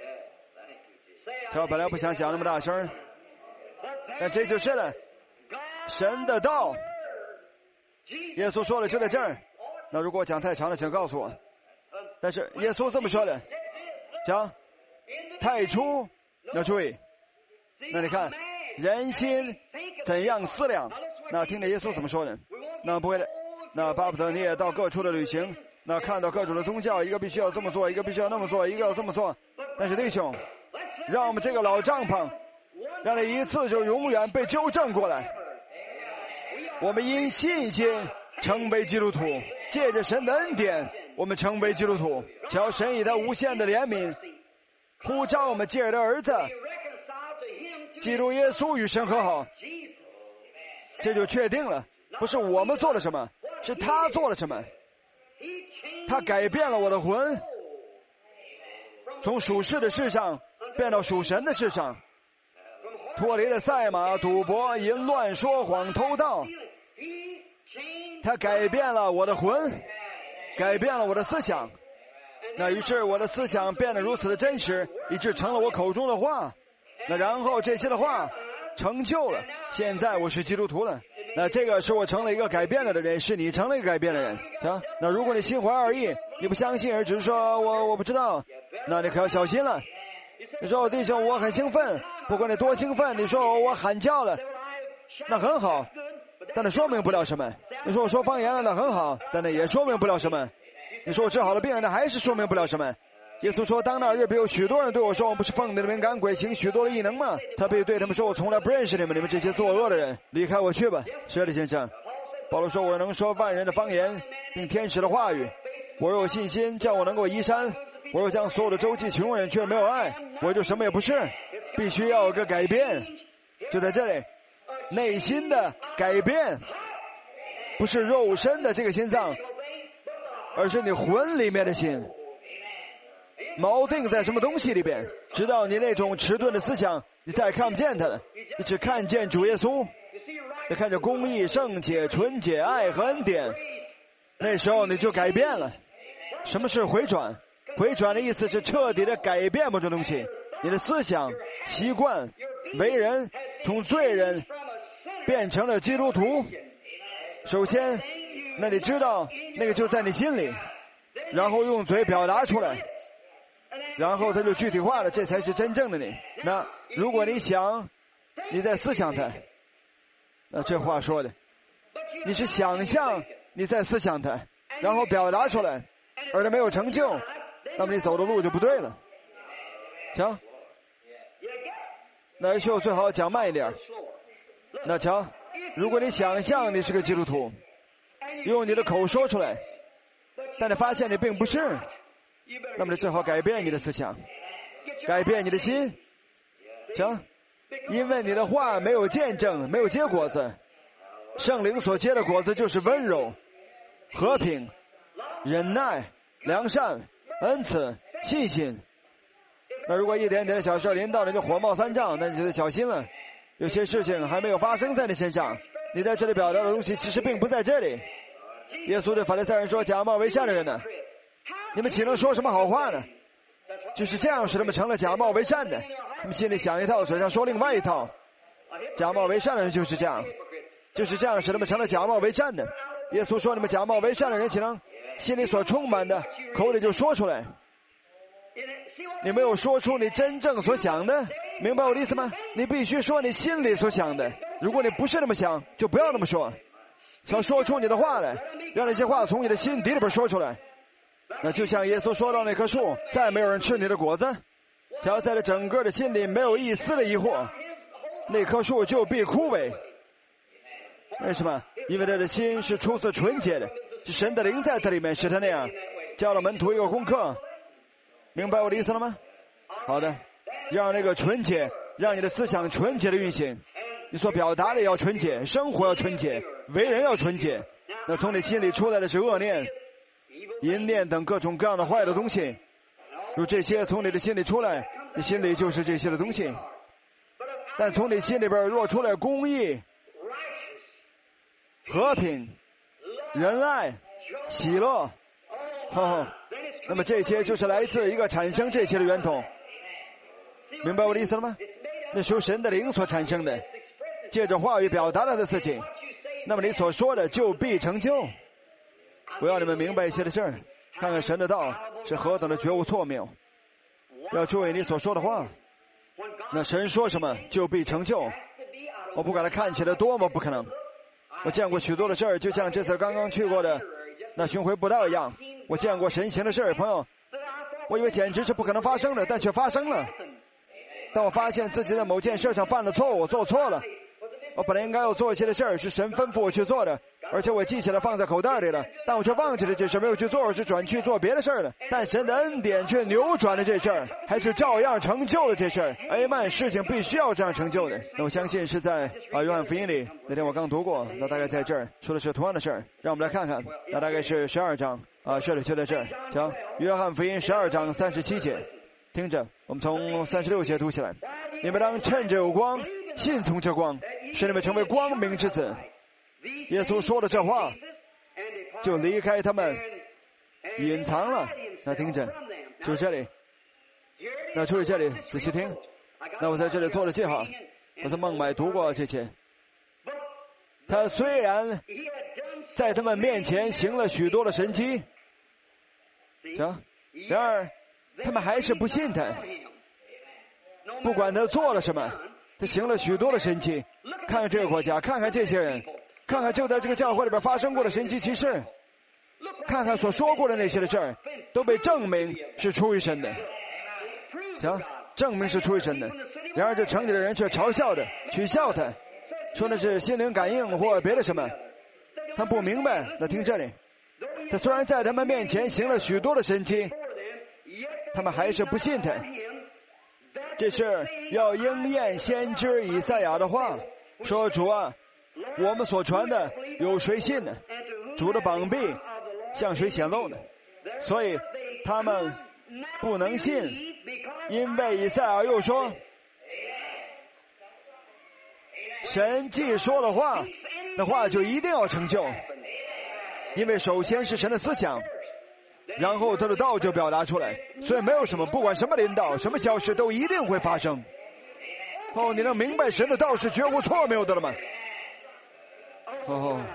他本来不想讲那么大声，但这就是了神的道。耶稣说了就在这儿， 那如果讲太长了，请告诉我。但是耶稣这么说的，讲太初，要注意。那你看，人心怎样思量？那听着耶稣怎么说呢？那不会的，那巴不得你也到各处的旅行，那看到各种的宗教，一个必须要这么做，一个必须要那么做，一个要这么做。但是弟兄，让我们这个老帐篷，让你一次就永远被纠正过来。我们因信心成为基督徒，借着神的恩典，我们成为基督徒。求神以他无限的怜悯，呼召我们借着他儿子基督耶稣与神和好。这就确定了，不是我们做了什么，是他做了什么。他改变了我的魂，从属世的事上变到属神的事上，脱离了赛马、赌博、淫乱、说谎、偷盗。他改变了我的魂，改变了我的思想。那于是我的思想变得如此的真实，以致成了我口中的话。那然后这些的话成就了，现在我是基督徒了。那这个是我成了一个改变了的人，是你成了一个改变的人。行，那如果你心怀二意，你不相信，而只是说我我不知道，那你可要小心了。你说弟兄我很兴奋，不管你多兴奋，你说我喊叫了，那很好，但那说明不了什么。你说我说方言了，那很好，但那也说明不了什么。你说我治好了病人，那还是说明不了什么。耶稣说，当那日必有许多人对我说，我不是奉你的名赶鬼，行许多的异能吗？他必对他们说，我从来不认识你们，你们这些作恶的人，离开我去吧。是的，先生。保罗说，我能说万人的方言，并天使的话语。我若有信心，叫我能够移山；我若将所有的周济穷人，却没有爱，我就什么也不是。必须要有个改变，就在这里，内心的改变，不是肉身的这个心脏，而是你魂里面的心。锚定在什么东西里边，直到你那种迟钝的思想你再看不见它了，你只看见主耶稣，你看见公义、圣洁、纯洁、爱和恩典，那时候你就改变了。什么是回转？回转的意思是彻底的改变某种东西，你的思想、习惯、为人从罪人变成了基督徒。首先那你知道那个就在你心里，然后用嘴表达出来，然后它就具体化了，这才是真正的你。那如果你想你在思想它，那这话说的你是想象你在思想它，然后表达出来，而它没有成就，那么你走的路就不对了。瞧，那就最好讲慢一点。那瞧，如果你想象你是个基督徒，用你的口说出来，但你发现你并不是，那么你最好改变你的思想，改变你的心。瞧，因为你的话没有见证，没有结果子。圣灵所结的果子就是温柔、和平、忍耐、良善、恩慈、信心。那如果一点点的小事临到你就火冒三丈，那你就得小心了。有些事情还没有发生在你身上，你在这里表达的东西其实并不在这里。耶稣对法利赛人说，假冒为善的人呢，你们岂能说什么好话呢？就是这样使他们成了假冒为善的，他们心里想一套，嘴上说另外一套。假冒为善的人就是这样，就是这样使他们成了假冒为善的。耶稣说，你们假冒为善的人岂能心里所充满的口里就说出来？你没有说出你真正所想的，明白我的意思吗？你必须说你心里所想的，如果你不是那么想，就不要那么说。想说出你的话来，让那些话从你的心底里边说出来。那就像耶稣说到那棵树，再没有人吃你的果子，只要在这整个的心里没有一丝的疑惑，那棵树就必枯萎。为什么？因为他的心是出自纯洁的，是神的灵在这里面，使他那样。教了门徒一个功课，明白我的意思了吗？好的，让那个纯洁，让你的思想纯洁的运行，你所表达的要纯洁，生活要纯洁，为人要纯洁。那从你心里出来的是恶念、淫念等各种各样的坏的东西，如这些从你的心里出来，你心里就是这些的东西。但从你心里边若出来公义、和平、仁爱、喜乐，哦，那么这些就是来自一个产生这些的源头。明白我的意思了吗？那是由神的灵所产生的，借着话语表达了的事情，那么你所说的就必成就。 我要你们明白一些的事儿，看看神的道是何等的绝无错谬。要注意你所说的话，那神说什么就必成就。我不管它看起来多么不可能，我见过许多的事儿，就像这次刚刚去过的那巡回布道一样，我见过神行的事儿，朋友，我以为简直是不可能发生的，但却发生了。当我发现自己在某件事上犯了错误，我做错了，我本来应该要做一些的事儿，是神吩咐我去做的，而且我记起来放在口袋里了，但我却忘记了这事，没有去做，而是转去做别的事儿了。但神的恩典却扭转了这事儿，还是照样成就了这事儿。哎曼，事情必须要这样成就的。那我相信是在啊约翰福音里，那天我刚读过，那大概在这儿说的是同样的事儿。让我们来看看，那大概是十二章啊，是的，就在这儿。讲约翰福音十二章三十七节，听着，我们从三十六节读起来。你们当趁着有光，信从这光，使你们成为光明之子。耶稣说了这话，就离开他们，隐藏了。那听着，就这里，那注意这里，仔细听。那我在这里做了记号，我在孟买读过这些。他虽然在他们面前行了许多的神迹，行，然而他们还是不信他。不管他做了什么，他行了许多的神迹。看看这个国家，看看这些人，看看就在这个教会里边发生过的神迹奇事，看看所说过的那些的事儿，都被证明是出于神的。行，证明是出于神的。然而这城里的人却嘲笑的，取笑他，说那是心灵感应或别的什么。他不明白。那听这里，他虽然在他们面前行了许多的神迹，他们还是不信他。这是要应验先知以赛亚的话，说主啊，我们所传的有谁信呢？主的膀臂向谁显露呢？所以他们不能信，因为以赛亚又说，神既说了话，那话就一定要成就，因为首先是神的思想，然后他的道就表达出来，所以没有什么，不管什么领导，什么消息都一定会发生。哦，你能明白神的道是绝无错谬的了吗？哦，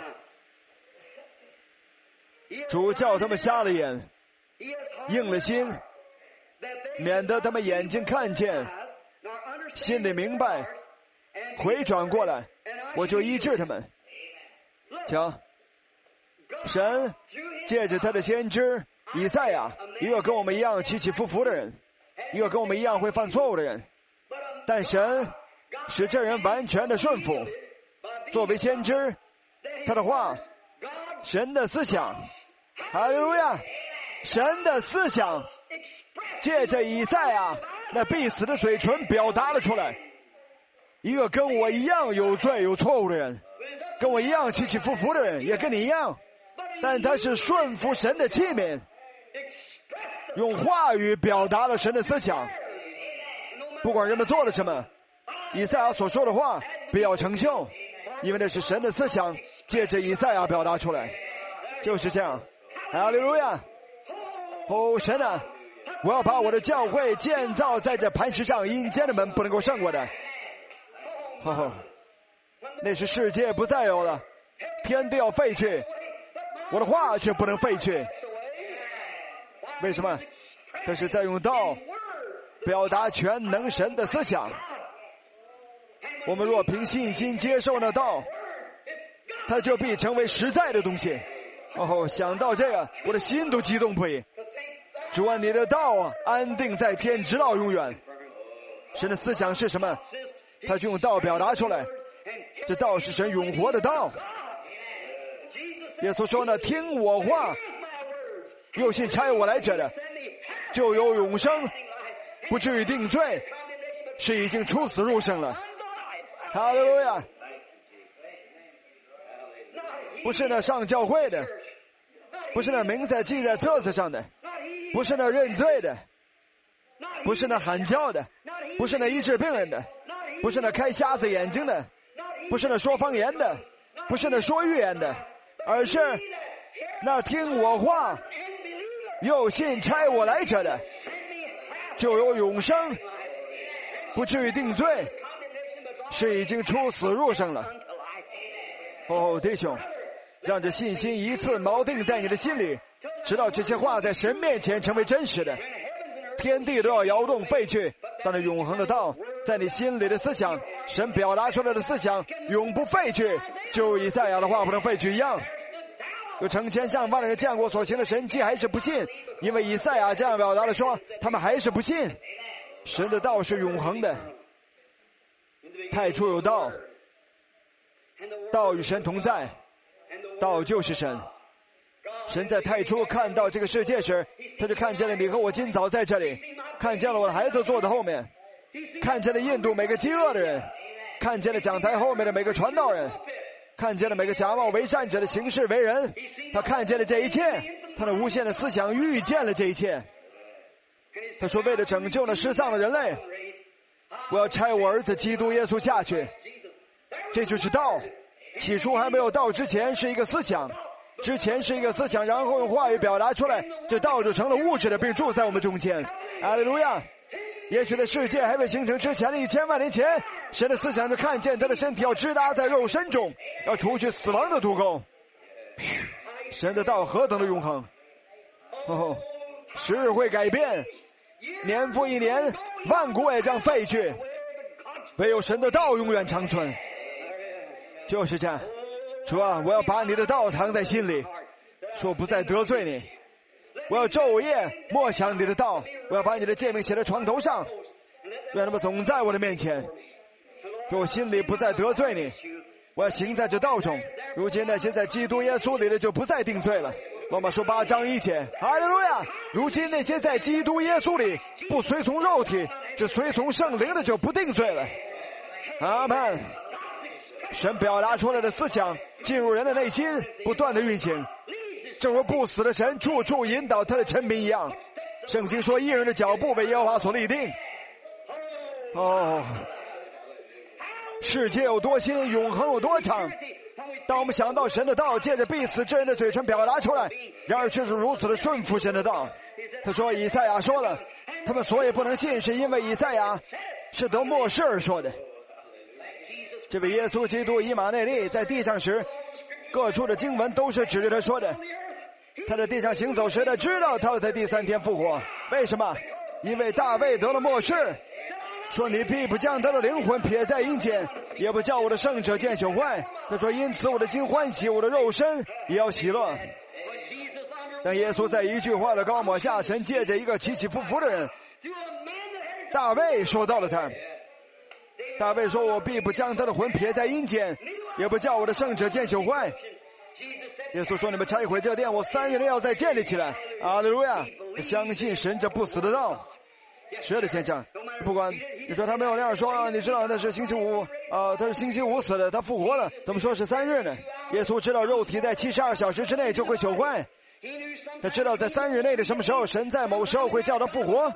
主叫他们瞎了眼，硬了心，免得他们眼睛看见，心里明白，回转过来，我就医治他们。瞧，神借着他的先知以赛亚，一个跟我们一样起起伏伏的人，一个跟我们一样会犯错误的人，但神使这人完全的顺服。作为先知，他的话，神的思想，哈利路亚，神的思想借着以赛亚那必死的嘴唇表达了出来。一个跟我一样有罪有错误的人，跟我一样起起伏伏的人，也跟你一样，但他是顺服神的器皿，用话语表达了神的思想。不管人们做了什么，以赛亚所说的话必要成就，因为那是神的思想借着以赛亚表达出来。就是这样，哈利路亚！哦，神啊，我要把我的教会建造在这磐石上，阴间的门不能够胜过的。哦，那时世界不再有了，天地要废去，我的话却不能废去。为什么？这是在用道表达全能神的思想。我们若凭信心接受那道，它就必成为实在的东西。哦，想到这个，我的心都激动不已。主啊，你的道啊，安定在天，直到永远。神的思想是什么？他就用道表达出来，这道是神永活的道。耶稣说呢，听我话，又信差我来者的，就有永生，不至于定罪，是已经出死入生了。哈利路亚！不是那上教会的，不是那名字记在册子上的，不是那认罪的，不是那喊叫的，不是那医治病人的，不是那开瞎子眼睛的，不是那说方言的，不是那说预言的，而是那听我话又信差我来者的，就有永生，不至于定罪，是已经出死入生了。哦，弟兄， 让这信心一次锚定在你的心里，直到这些话在神面前成为真实的。天地都要摇动废去，但是永恒的道在你心里的思想，神表达出来的思想永不废去，就以赛亚的话不能废去一样。有成千上万的人见过所行的神迹还是不信，因为以赛亚这样表达了说，他们还是不信。神的道是永恒的，太初有道，道与神同在，道就是神。神在太初看到这个世界时，他就看见了你和我今早在这里，看见了我的孩子坐在后面，看见了印度每个饥饿的人，看见了讲台后面的每个传道人，看见了每个假冒为善者的行事为人。他看见了这一切，他的无限的思想预见了这一切。他说，为了拯救那失丧的人类，我要差我儿子基督耶稣下去。这就是道。起初还没有道之前是一个思想，之前是一个思想，然后用话语表达出来，这道就成了物质的，并住在我们中间。哈利路亚！也许在世界还未形成之前的一千万年前，神的思想就看见他的身体要支搭在肉身中，要除去死亡的毒钩。神的道何等的永恒！哦，时日会改变，年复一年，万国也将废去，唯有神的道永远长存。就是这样，主啊，我要把你的道藏在心里，说不再得罪你。我要昼夜默想你的道，我要把你的诫命写在床头上，愿他们总在我的面前，说我心里不再得罪你。我要行在这道中。如今那些在基督耶稣里的就不再定罪了。罗马书八章一节，哈利路亚！如今那些在基督耶稣里不随从肉体，只随从圣灵的就不定罪了。阿们。神表达出来的思想进入人的内心，不断的运行，正如不死的神处处引导他的臣民一样。圣经说，义人的脚步为耶和华所立定。哦，世界有多新，永恒有多长。当我们想到神的道借着必死之人的嘴唇表达出来，然而却是如此的顺服神的道。他说，以赛亚说了，他们所以不能信，是因为以赛亚是得末世而说的。这位耶稣基督以马内利在地上时，各处的经文都是指着他说的。他在地上行走时，他知道他要在第三天复活。为什么？因为大卫得了末世，说你必不将他的灵魂撇在阴间，也不叫我的圣者见朽坏。他说，因此我的心欢喜，我的肉身也要喜乐。但耶稣在一句话的高抹下，神借着一个起起伏伏的人，大卫说到了他。大卫说，我必不将他的魂撇在阴间，也不叫我的圣者见朽坏。耶稣说，你们拆毁这殿，我三日内要再建立起来。阿利路亚！相信神这不死的道。是的，先生，不管你说他没有那样说啊，你知道那是星期五啊、呃，他是星期五死的，他复活了，怎么说是三日呢？耶稣知道肉体在七十二小时之内就会朽坏，他知道在三日内的什么时候，神在某时候会叫他复活。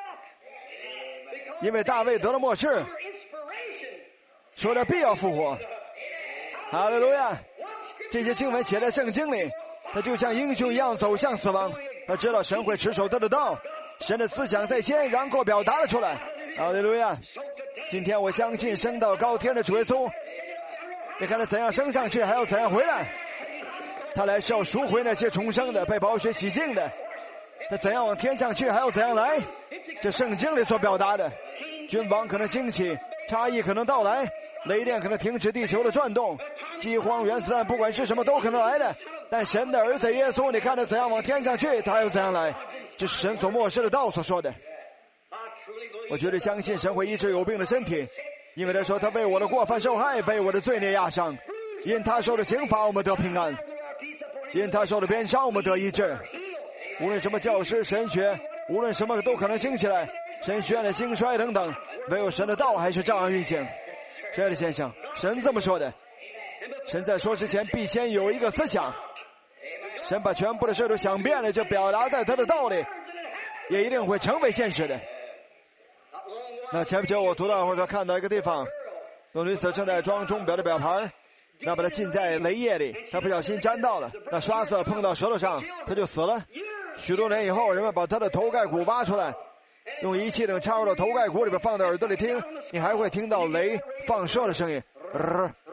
因为大卫得了末世，说他必要复活。哈利路亚！这些经文写在圣经里，他就像英雄一样走向死亡。他知道神会持守他的道，神的思想在先，然后表达了出来。哈利路亚！今天我相信升到高天的主耶稣，你看他怎样升上去，还要怎样回来。他来是要赎回那些重生的、被宝血洗净的。他怎样往天上去，还要怎样来。这圣经里所表达的，君王可能兴起，差异可能到来，雷电可能停止地球的转动，饥荒、原子弹，不管是什么都可能来的。但神的儿子耶稣，你看他怎样往天上去，他又怎样来。这是神所漠视的道所说的。我绝对相信神会医治有病的身体，因为他说他为我的过犯受害，为我的罪孽压伤，因他受的刑罚我们得平安，因他受的鞭伤我们得医治。无论什么教师、神学，无论什么都可能兴起来，神学院的兴衰等等，唯有神的道还是照样运行。亲爱的先生，神这么说的。神在说之前必先有一个思想，神把全部的事都想遍了，就表达在他的道理，也一定会成为现实的。那前不久我读到或者看到一个地方，有女子正在装钟表的表盘，那把它浸在雷液里，她不小心沾到了，那刷子碰到舌头上，她就死了。许多年以后，人们把她的头盖骨挖出来，用仪器等插入到头盖骨里边，放到耳朵里听，你还会听到雷放射的声音，呃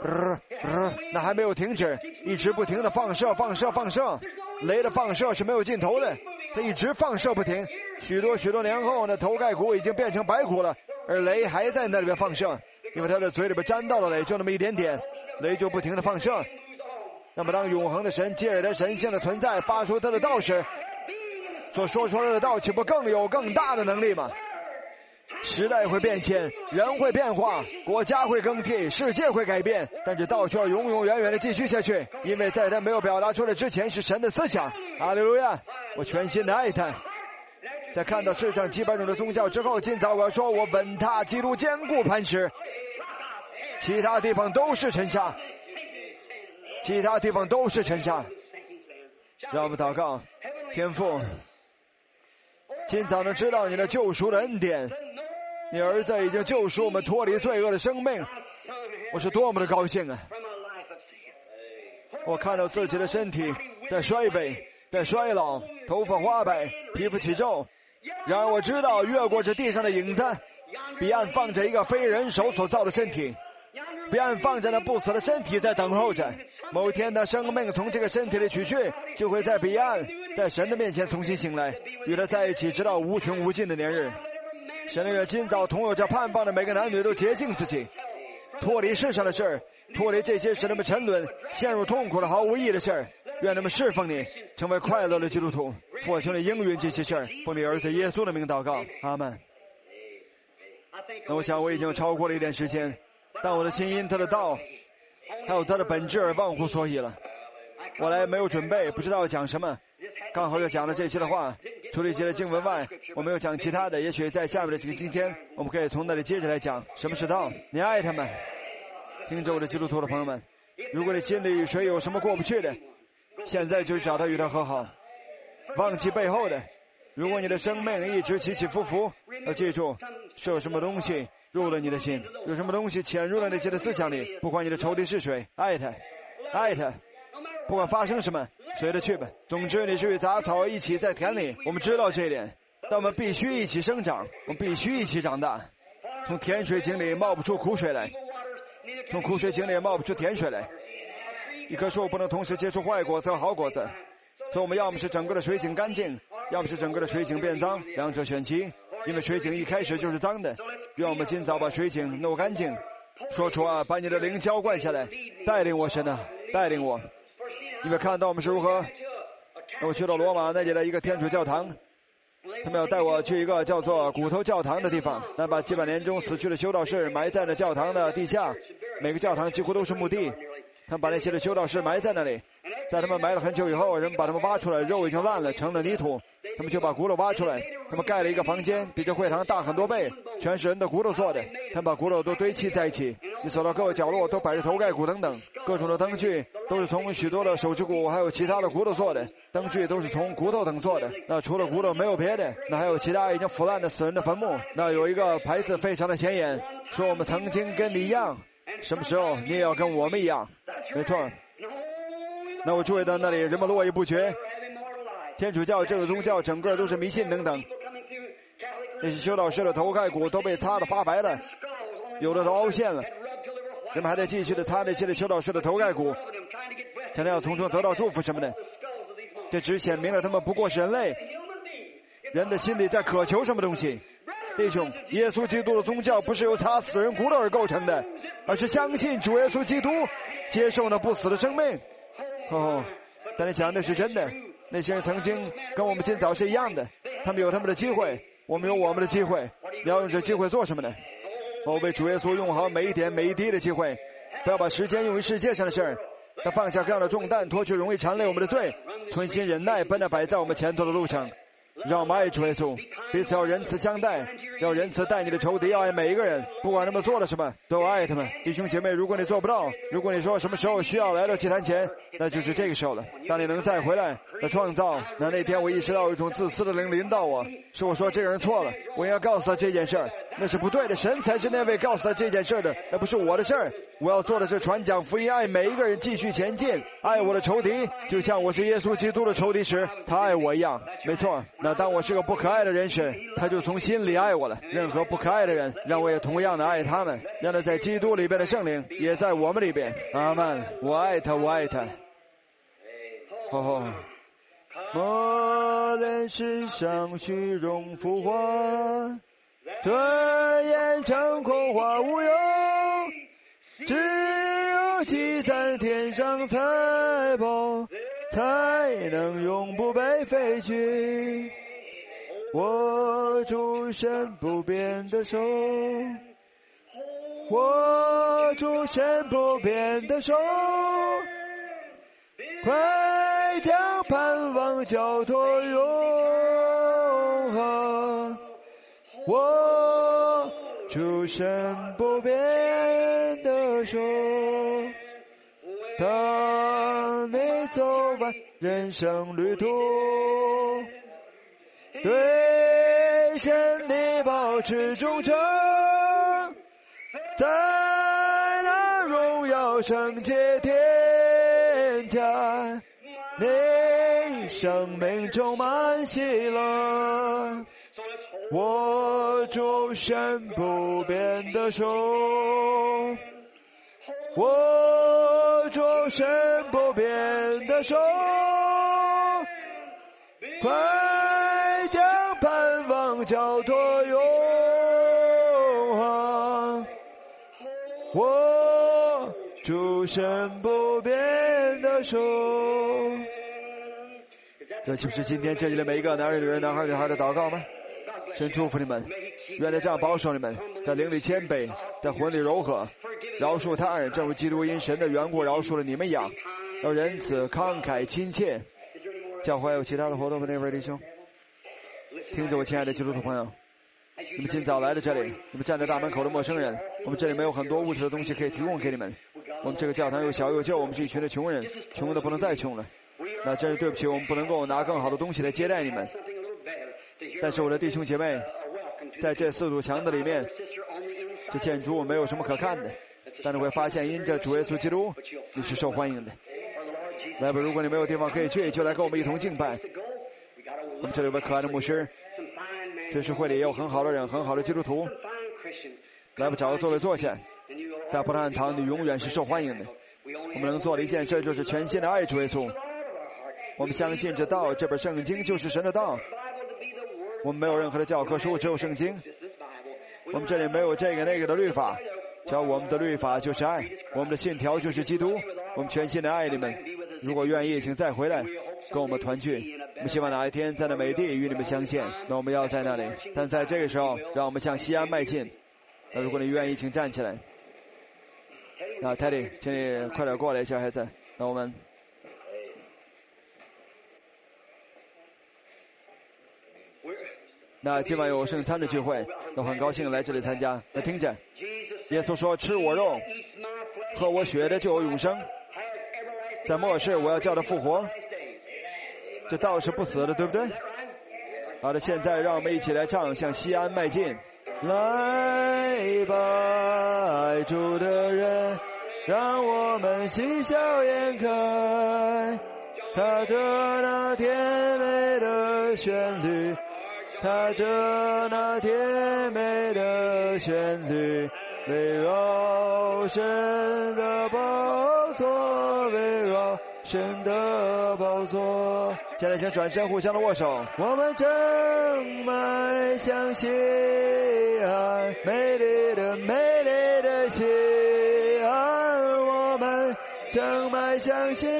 呃呃，那还没有停止，一直不停的放射放射放射，雷的放射是没有尽头的，它一直放射不停。许多许多年后呢，头盖骨已经变成白骨了，而雷还在那里边放射，因为他的嘴里边沾到了雷，就那么一点点，雷就不停的放射。那么当永恒的神借着他神性的存在发出他的道时，所说出来的道岂不更有更大的能力吗？时代会变迁，人会变化，国家会更替，世界会改变，但这道却要永永远远的继续下去，因为在他没有表达出来之前是神的思想。哈利路亚！我全心的爱他。在看到世上几百种的宗教之后，今早我要说，我稳踏基督坚固磐石，其他地方都是沉沙，其他地方都是沉沙。让我们祷告，天父，今早能知道你的救赎的恩典，你儿子已经救赎我们脱离罪恶的生命，我是多么的高兴啊！我看到自己的身体在衰微，在衰老，头发花白，皮肤起皱。然而我知道，越过这地上的影子，彼岸放着一个非人手所造的身体，彼岸放着那不死的身体在等候着。某一天，那生命从这个身体里取去，就会在彼岸，在神的面前重新醒来，与他在一起，直到无穷无尽的年日。神的愿今早同有这盼望的每个男女都洁净自己，脱离世上的事儿，脱离这些使他们沉沦、陷入痛苦的毫无意义的事儿。愿他们侍奉你，成为快乐的基督徒。父啊，求你应允这些事儿，奉你儿子耶稣的名祷告，阿门。那我想我已经超过了一点时间，但我的心因他的道还有他的本质而忘乎所以了。我来没有准备，不知道要讲什么，刚好要讲了这些的话，除了一些的经文外，我没有讲其他的。也许在下面的几个星期天，我们可以从那里接着来讲什么是道。你爱他们，听着我的基督徒的朋友们，如果你心里与谁有什么过不去的，现在就找他与他和好，忘记背后的。如果你的生命一直起起伏伏，要记住，是有什么东西入了你的心，有什么东西潜入了那些的思想里。不管你的仇敌是谁，爱他，爱他，不管发生什么，随他去吧。总之，你是与杂草一起在田里，我们知道这一点，但我们必须一起生长，我们必须一起长大。从甜水井里冒不出苦水来，从苦水井里冒不出甜水来。一棵树不能同时结出坏果子和好果子，所以我们要么是整个的水井干净，要么是整个的水井变脏，两者选其，因为水井一开始就是脏的。愿我们今早把水井弄干净。说出啊，把你的灵浇灌下来，带领我，神啊，带领我。你们看到我们是如何？我去到罗马那里的一个天主教堂，他们要带我去一个叫做骨头教堂的地方，那把几百年中死去的修道士埋在了教堂的地下，每个教堂几乎都是墓地。他们把那些的修道士埋在那里，在他们埋了很久以后，人们把他们挖出来，肉已经烂了，成了泥土，他们就把骨头挖出来，他们盖了一个房间，比这会堂大很多倍，全是人的骨头做的，他们把骨头都堆砌在一起，你走到各个角落都摆着头盖骨等等，各种的灯具都是从许多的手指骨还有其他的骨头做的，灯具都是从骨头等做的。那除了骨头没有别的，那还有其他已经腐烂的死人的坟墓。那有一个牌子非常的显眼，说我们曾经跟你一样，什么时候你也要跟我们一样。没错。那我注意到那里人们络绎不绝，天主教这个宗教整个都是迷信等等，那些修道士的头盖骨都被擦得发白了，有的都凹陷了，人们还在继续的擦那些的修道士的头盖骨，想要从中得到祝福什么的。这只显明了他们不过是人类，人的心里在渴求什么东西。弟兄，耶稣基督的宗教不是由擦死人骨头而构成的，而是相信主耶稣基督，接受那不死的生命。哦，但你想那是真的，那些人曾经跟我们今早是一样的，他们有他们的机会，我们有我们的机会。你要用这机会做什么呢？我为主耶稣用好每一点每一滴的机会，不要把时间用于世界上的事儿。他放下各样的重担，脱去容易缠累我们的罪，存心忍耐，奔那摆在我们前头的路程。让我们爱主耶稣，彼此要仁慈相待，要仁慈待你的仇敌，要爱每一个人，不管他们做了什么，都要爱他们。弟兄姐妹，如果你做不到，如果你说什么时候需要来到祭坛前，那就是这个时候了。当你能再回来的创造，那那天我意识到有一种自私的灵临到我，是我说这个人错了，我应该告诉他这件事儿， 那是不对的。神才是那位告诉他这件事的，那不是我的事儿。我要做的是传讲福音，爱每一个人，继续前进，爱我的仇敌，就像我是耶稣基督的仇敌时，他爱我一样。没错，那当我是个不可爱的人时，他就从心里爱我了。任何不可爱的人，让我也同样的爱他们，让他在基督里边的圣灵也在我们里边。阿们，我爱他，我爱他。哦，磨练世上虚荣浮华，转眼成空花无用，只有积攒天上财宝，才能永不被废去。握住神不变的手，握住神不变的手，快将盼望交托永恒。握住神不变的手，当你走完人生旅途，对神你保持忠诚，在那荣耀圣洁天家，你生命充满喜乐。握住神不变的手，握住神不变的手，快将盼望交托永恒。握住神不变的手。这就是今天这里的每一个男人、女人、男孩、女孩的祷告吗？神祝福你们，愿他这样保守你们，在灵里谦卑，在魂里柔和，饶恕他人，正如基督因神的缘故饶恕了你们一样，要仁慈、慷慨、亲切。教会有其他的活动吗？那位弟兄，听着我亲爱的基督徒朋友，你们今早来到这里，你们站在大门口的陌生人，我们这里没有很多物质的东西可以提供给你们。我们这个教堂又小又旧，我们是一群的穷人，穷的不能再穷了。那真是对不起，我们不能够拿更好的东西来接待你们。但是我的弟兄姐妹，在这四堵墙的里面，这建筑物没有什么可看的，但是会发现因着主耶稣基督，你是受欢迎的。来吧，如果你没有地方可以去，就来跟我们一同敬拜。我们这里有位可爱的牧师，这是会里也有很好的人，很好的基督徒。来吧，找个座位坐下。在伯特汉堂，你永远是受欢迎的。我们能做的一件事就是全心的爱主耶稣。我们相信这道，这本圣经就是神的道。我们没有任何的教科书，只有圣经。我们这里没有这个那个的律法，只要我们的律法就是爱，我们的信条就是基督。我们全心的爱你们，如果愿意请再回来跟我们团聚。我们希望哪一天在那美地与你们相见，那我们要在那里，但在这个时候让我们向西安迈进。那如果你愿意请站起来。那 Teddy 请你快点过来，小孩子。那我们那今晚有圣餐的聚会，都很高兴来这里参加。那听着，耶稣说：“吃我肉，喝我血的就有永生。在末世，我要叫他复活。”这道是不死的，对不对？好的，现在让我们一起来唱，向西安迈进。来吧，爱主的人，让我们喜笑颜开，踏着那甜美的旋律。踏着那甜美的旋律，围绕神的宝座，围绕神的宝座。现在请转身互相的握手。我们正迈向西安，美丽的美丽的西安，我们正迈向西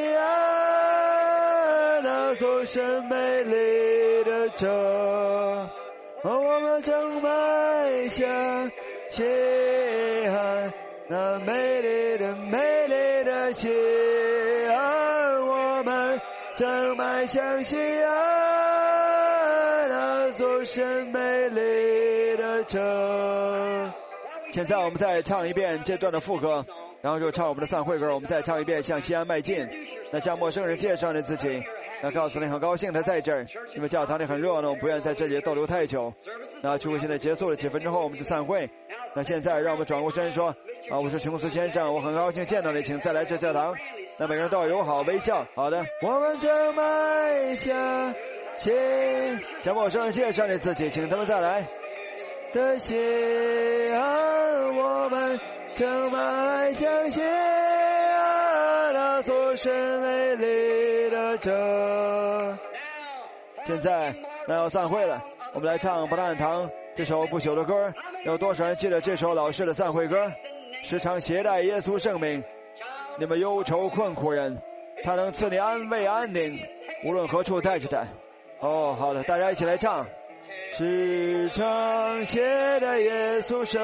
安，那座神美丽的城。我们正迈向西安，那美丽的美丽的西安，我们正迈向西安，那座神美丽的城。现在我们再唱一遍这段的副歌，然后就唱我们的散会歌。我们再唱一遍向西安迈进。那向陌生人介绍你自己，那告诉你很高兴他在这儿，因为教堂里很热闹，不愿在这里逗留太久。 那聚会现在结束了，几分钟后我们就散会。那现在让我们转过身说，啊，我是琼斯先生，我很高兴见到你，请再来这教堂。那每个人都要友好微笑。好的，我们正迈向前，向陌生人介绍你自己，请他们再来。的心啊，我们正迈向前，那座神美丽的城。现在那要散会了，我们来唱不烂堂这首不朽的歌。有多少人记得这首老式的散会歌？时常携带耶稣圣名，你们忧愁困苦人，他能赐你安慰安宁，无论何处带着他。哦，好的，大家一起来唱。时常携带耶稣圣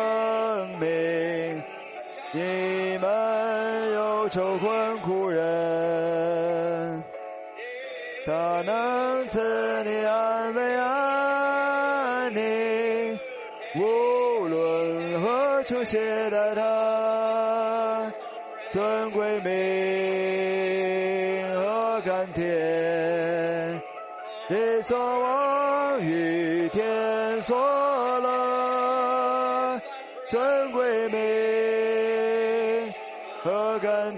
名，你们忧愁困苦人，他能赐你安慰安宁，无论何处携带他尊贵名和甘甜，你所望与天所乐，尊贵名和甘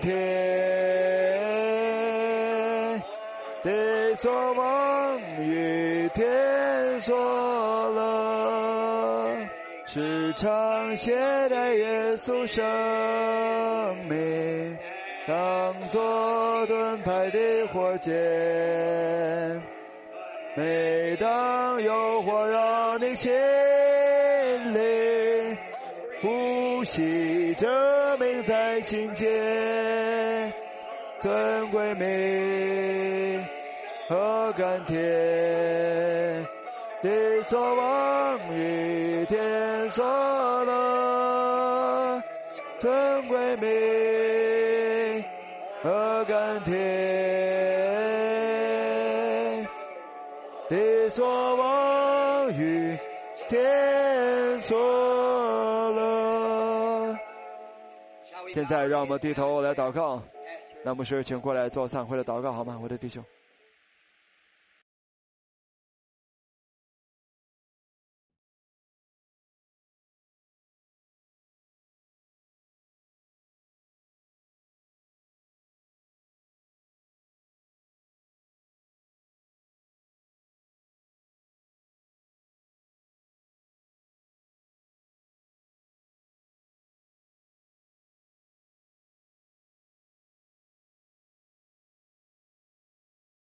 甜，你所望与天所乐，时常携带耶稣生命，当作盾牌的火箭。每当诱惑让你心灵呼吸着名在心间，尊贵名和甘甜，你所望与天所乐，尊贵名和甘甜，你所望与天所乐。现在让我们低头来祷告。那牧师请过来做散会的祷告好吗，我的弟兄。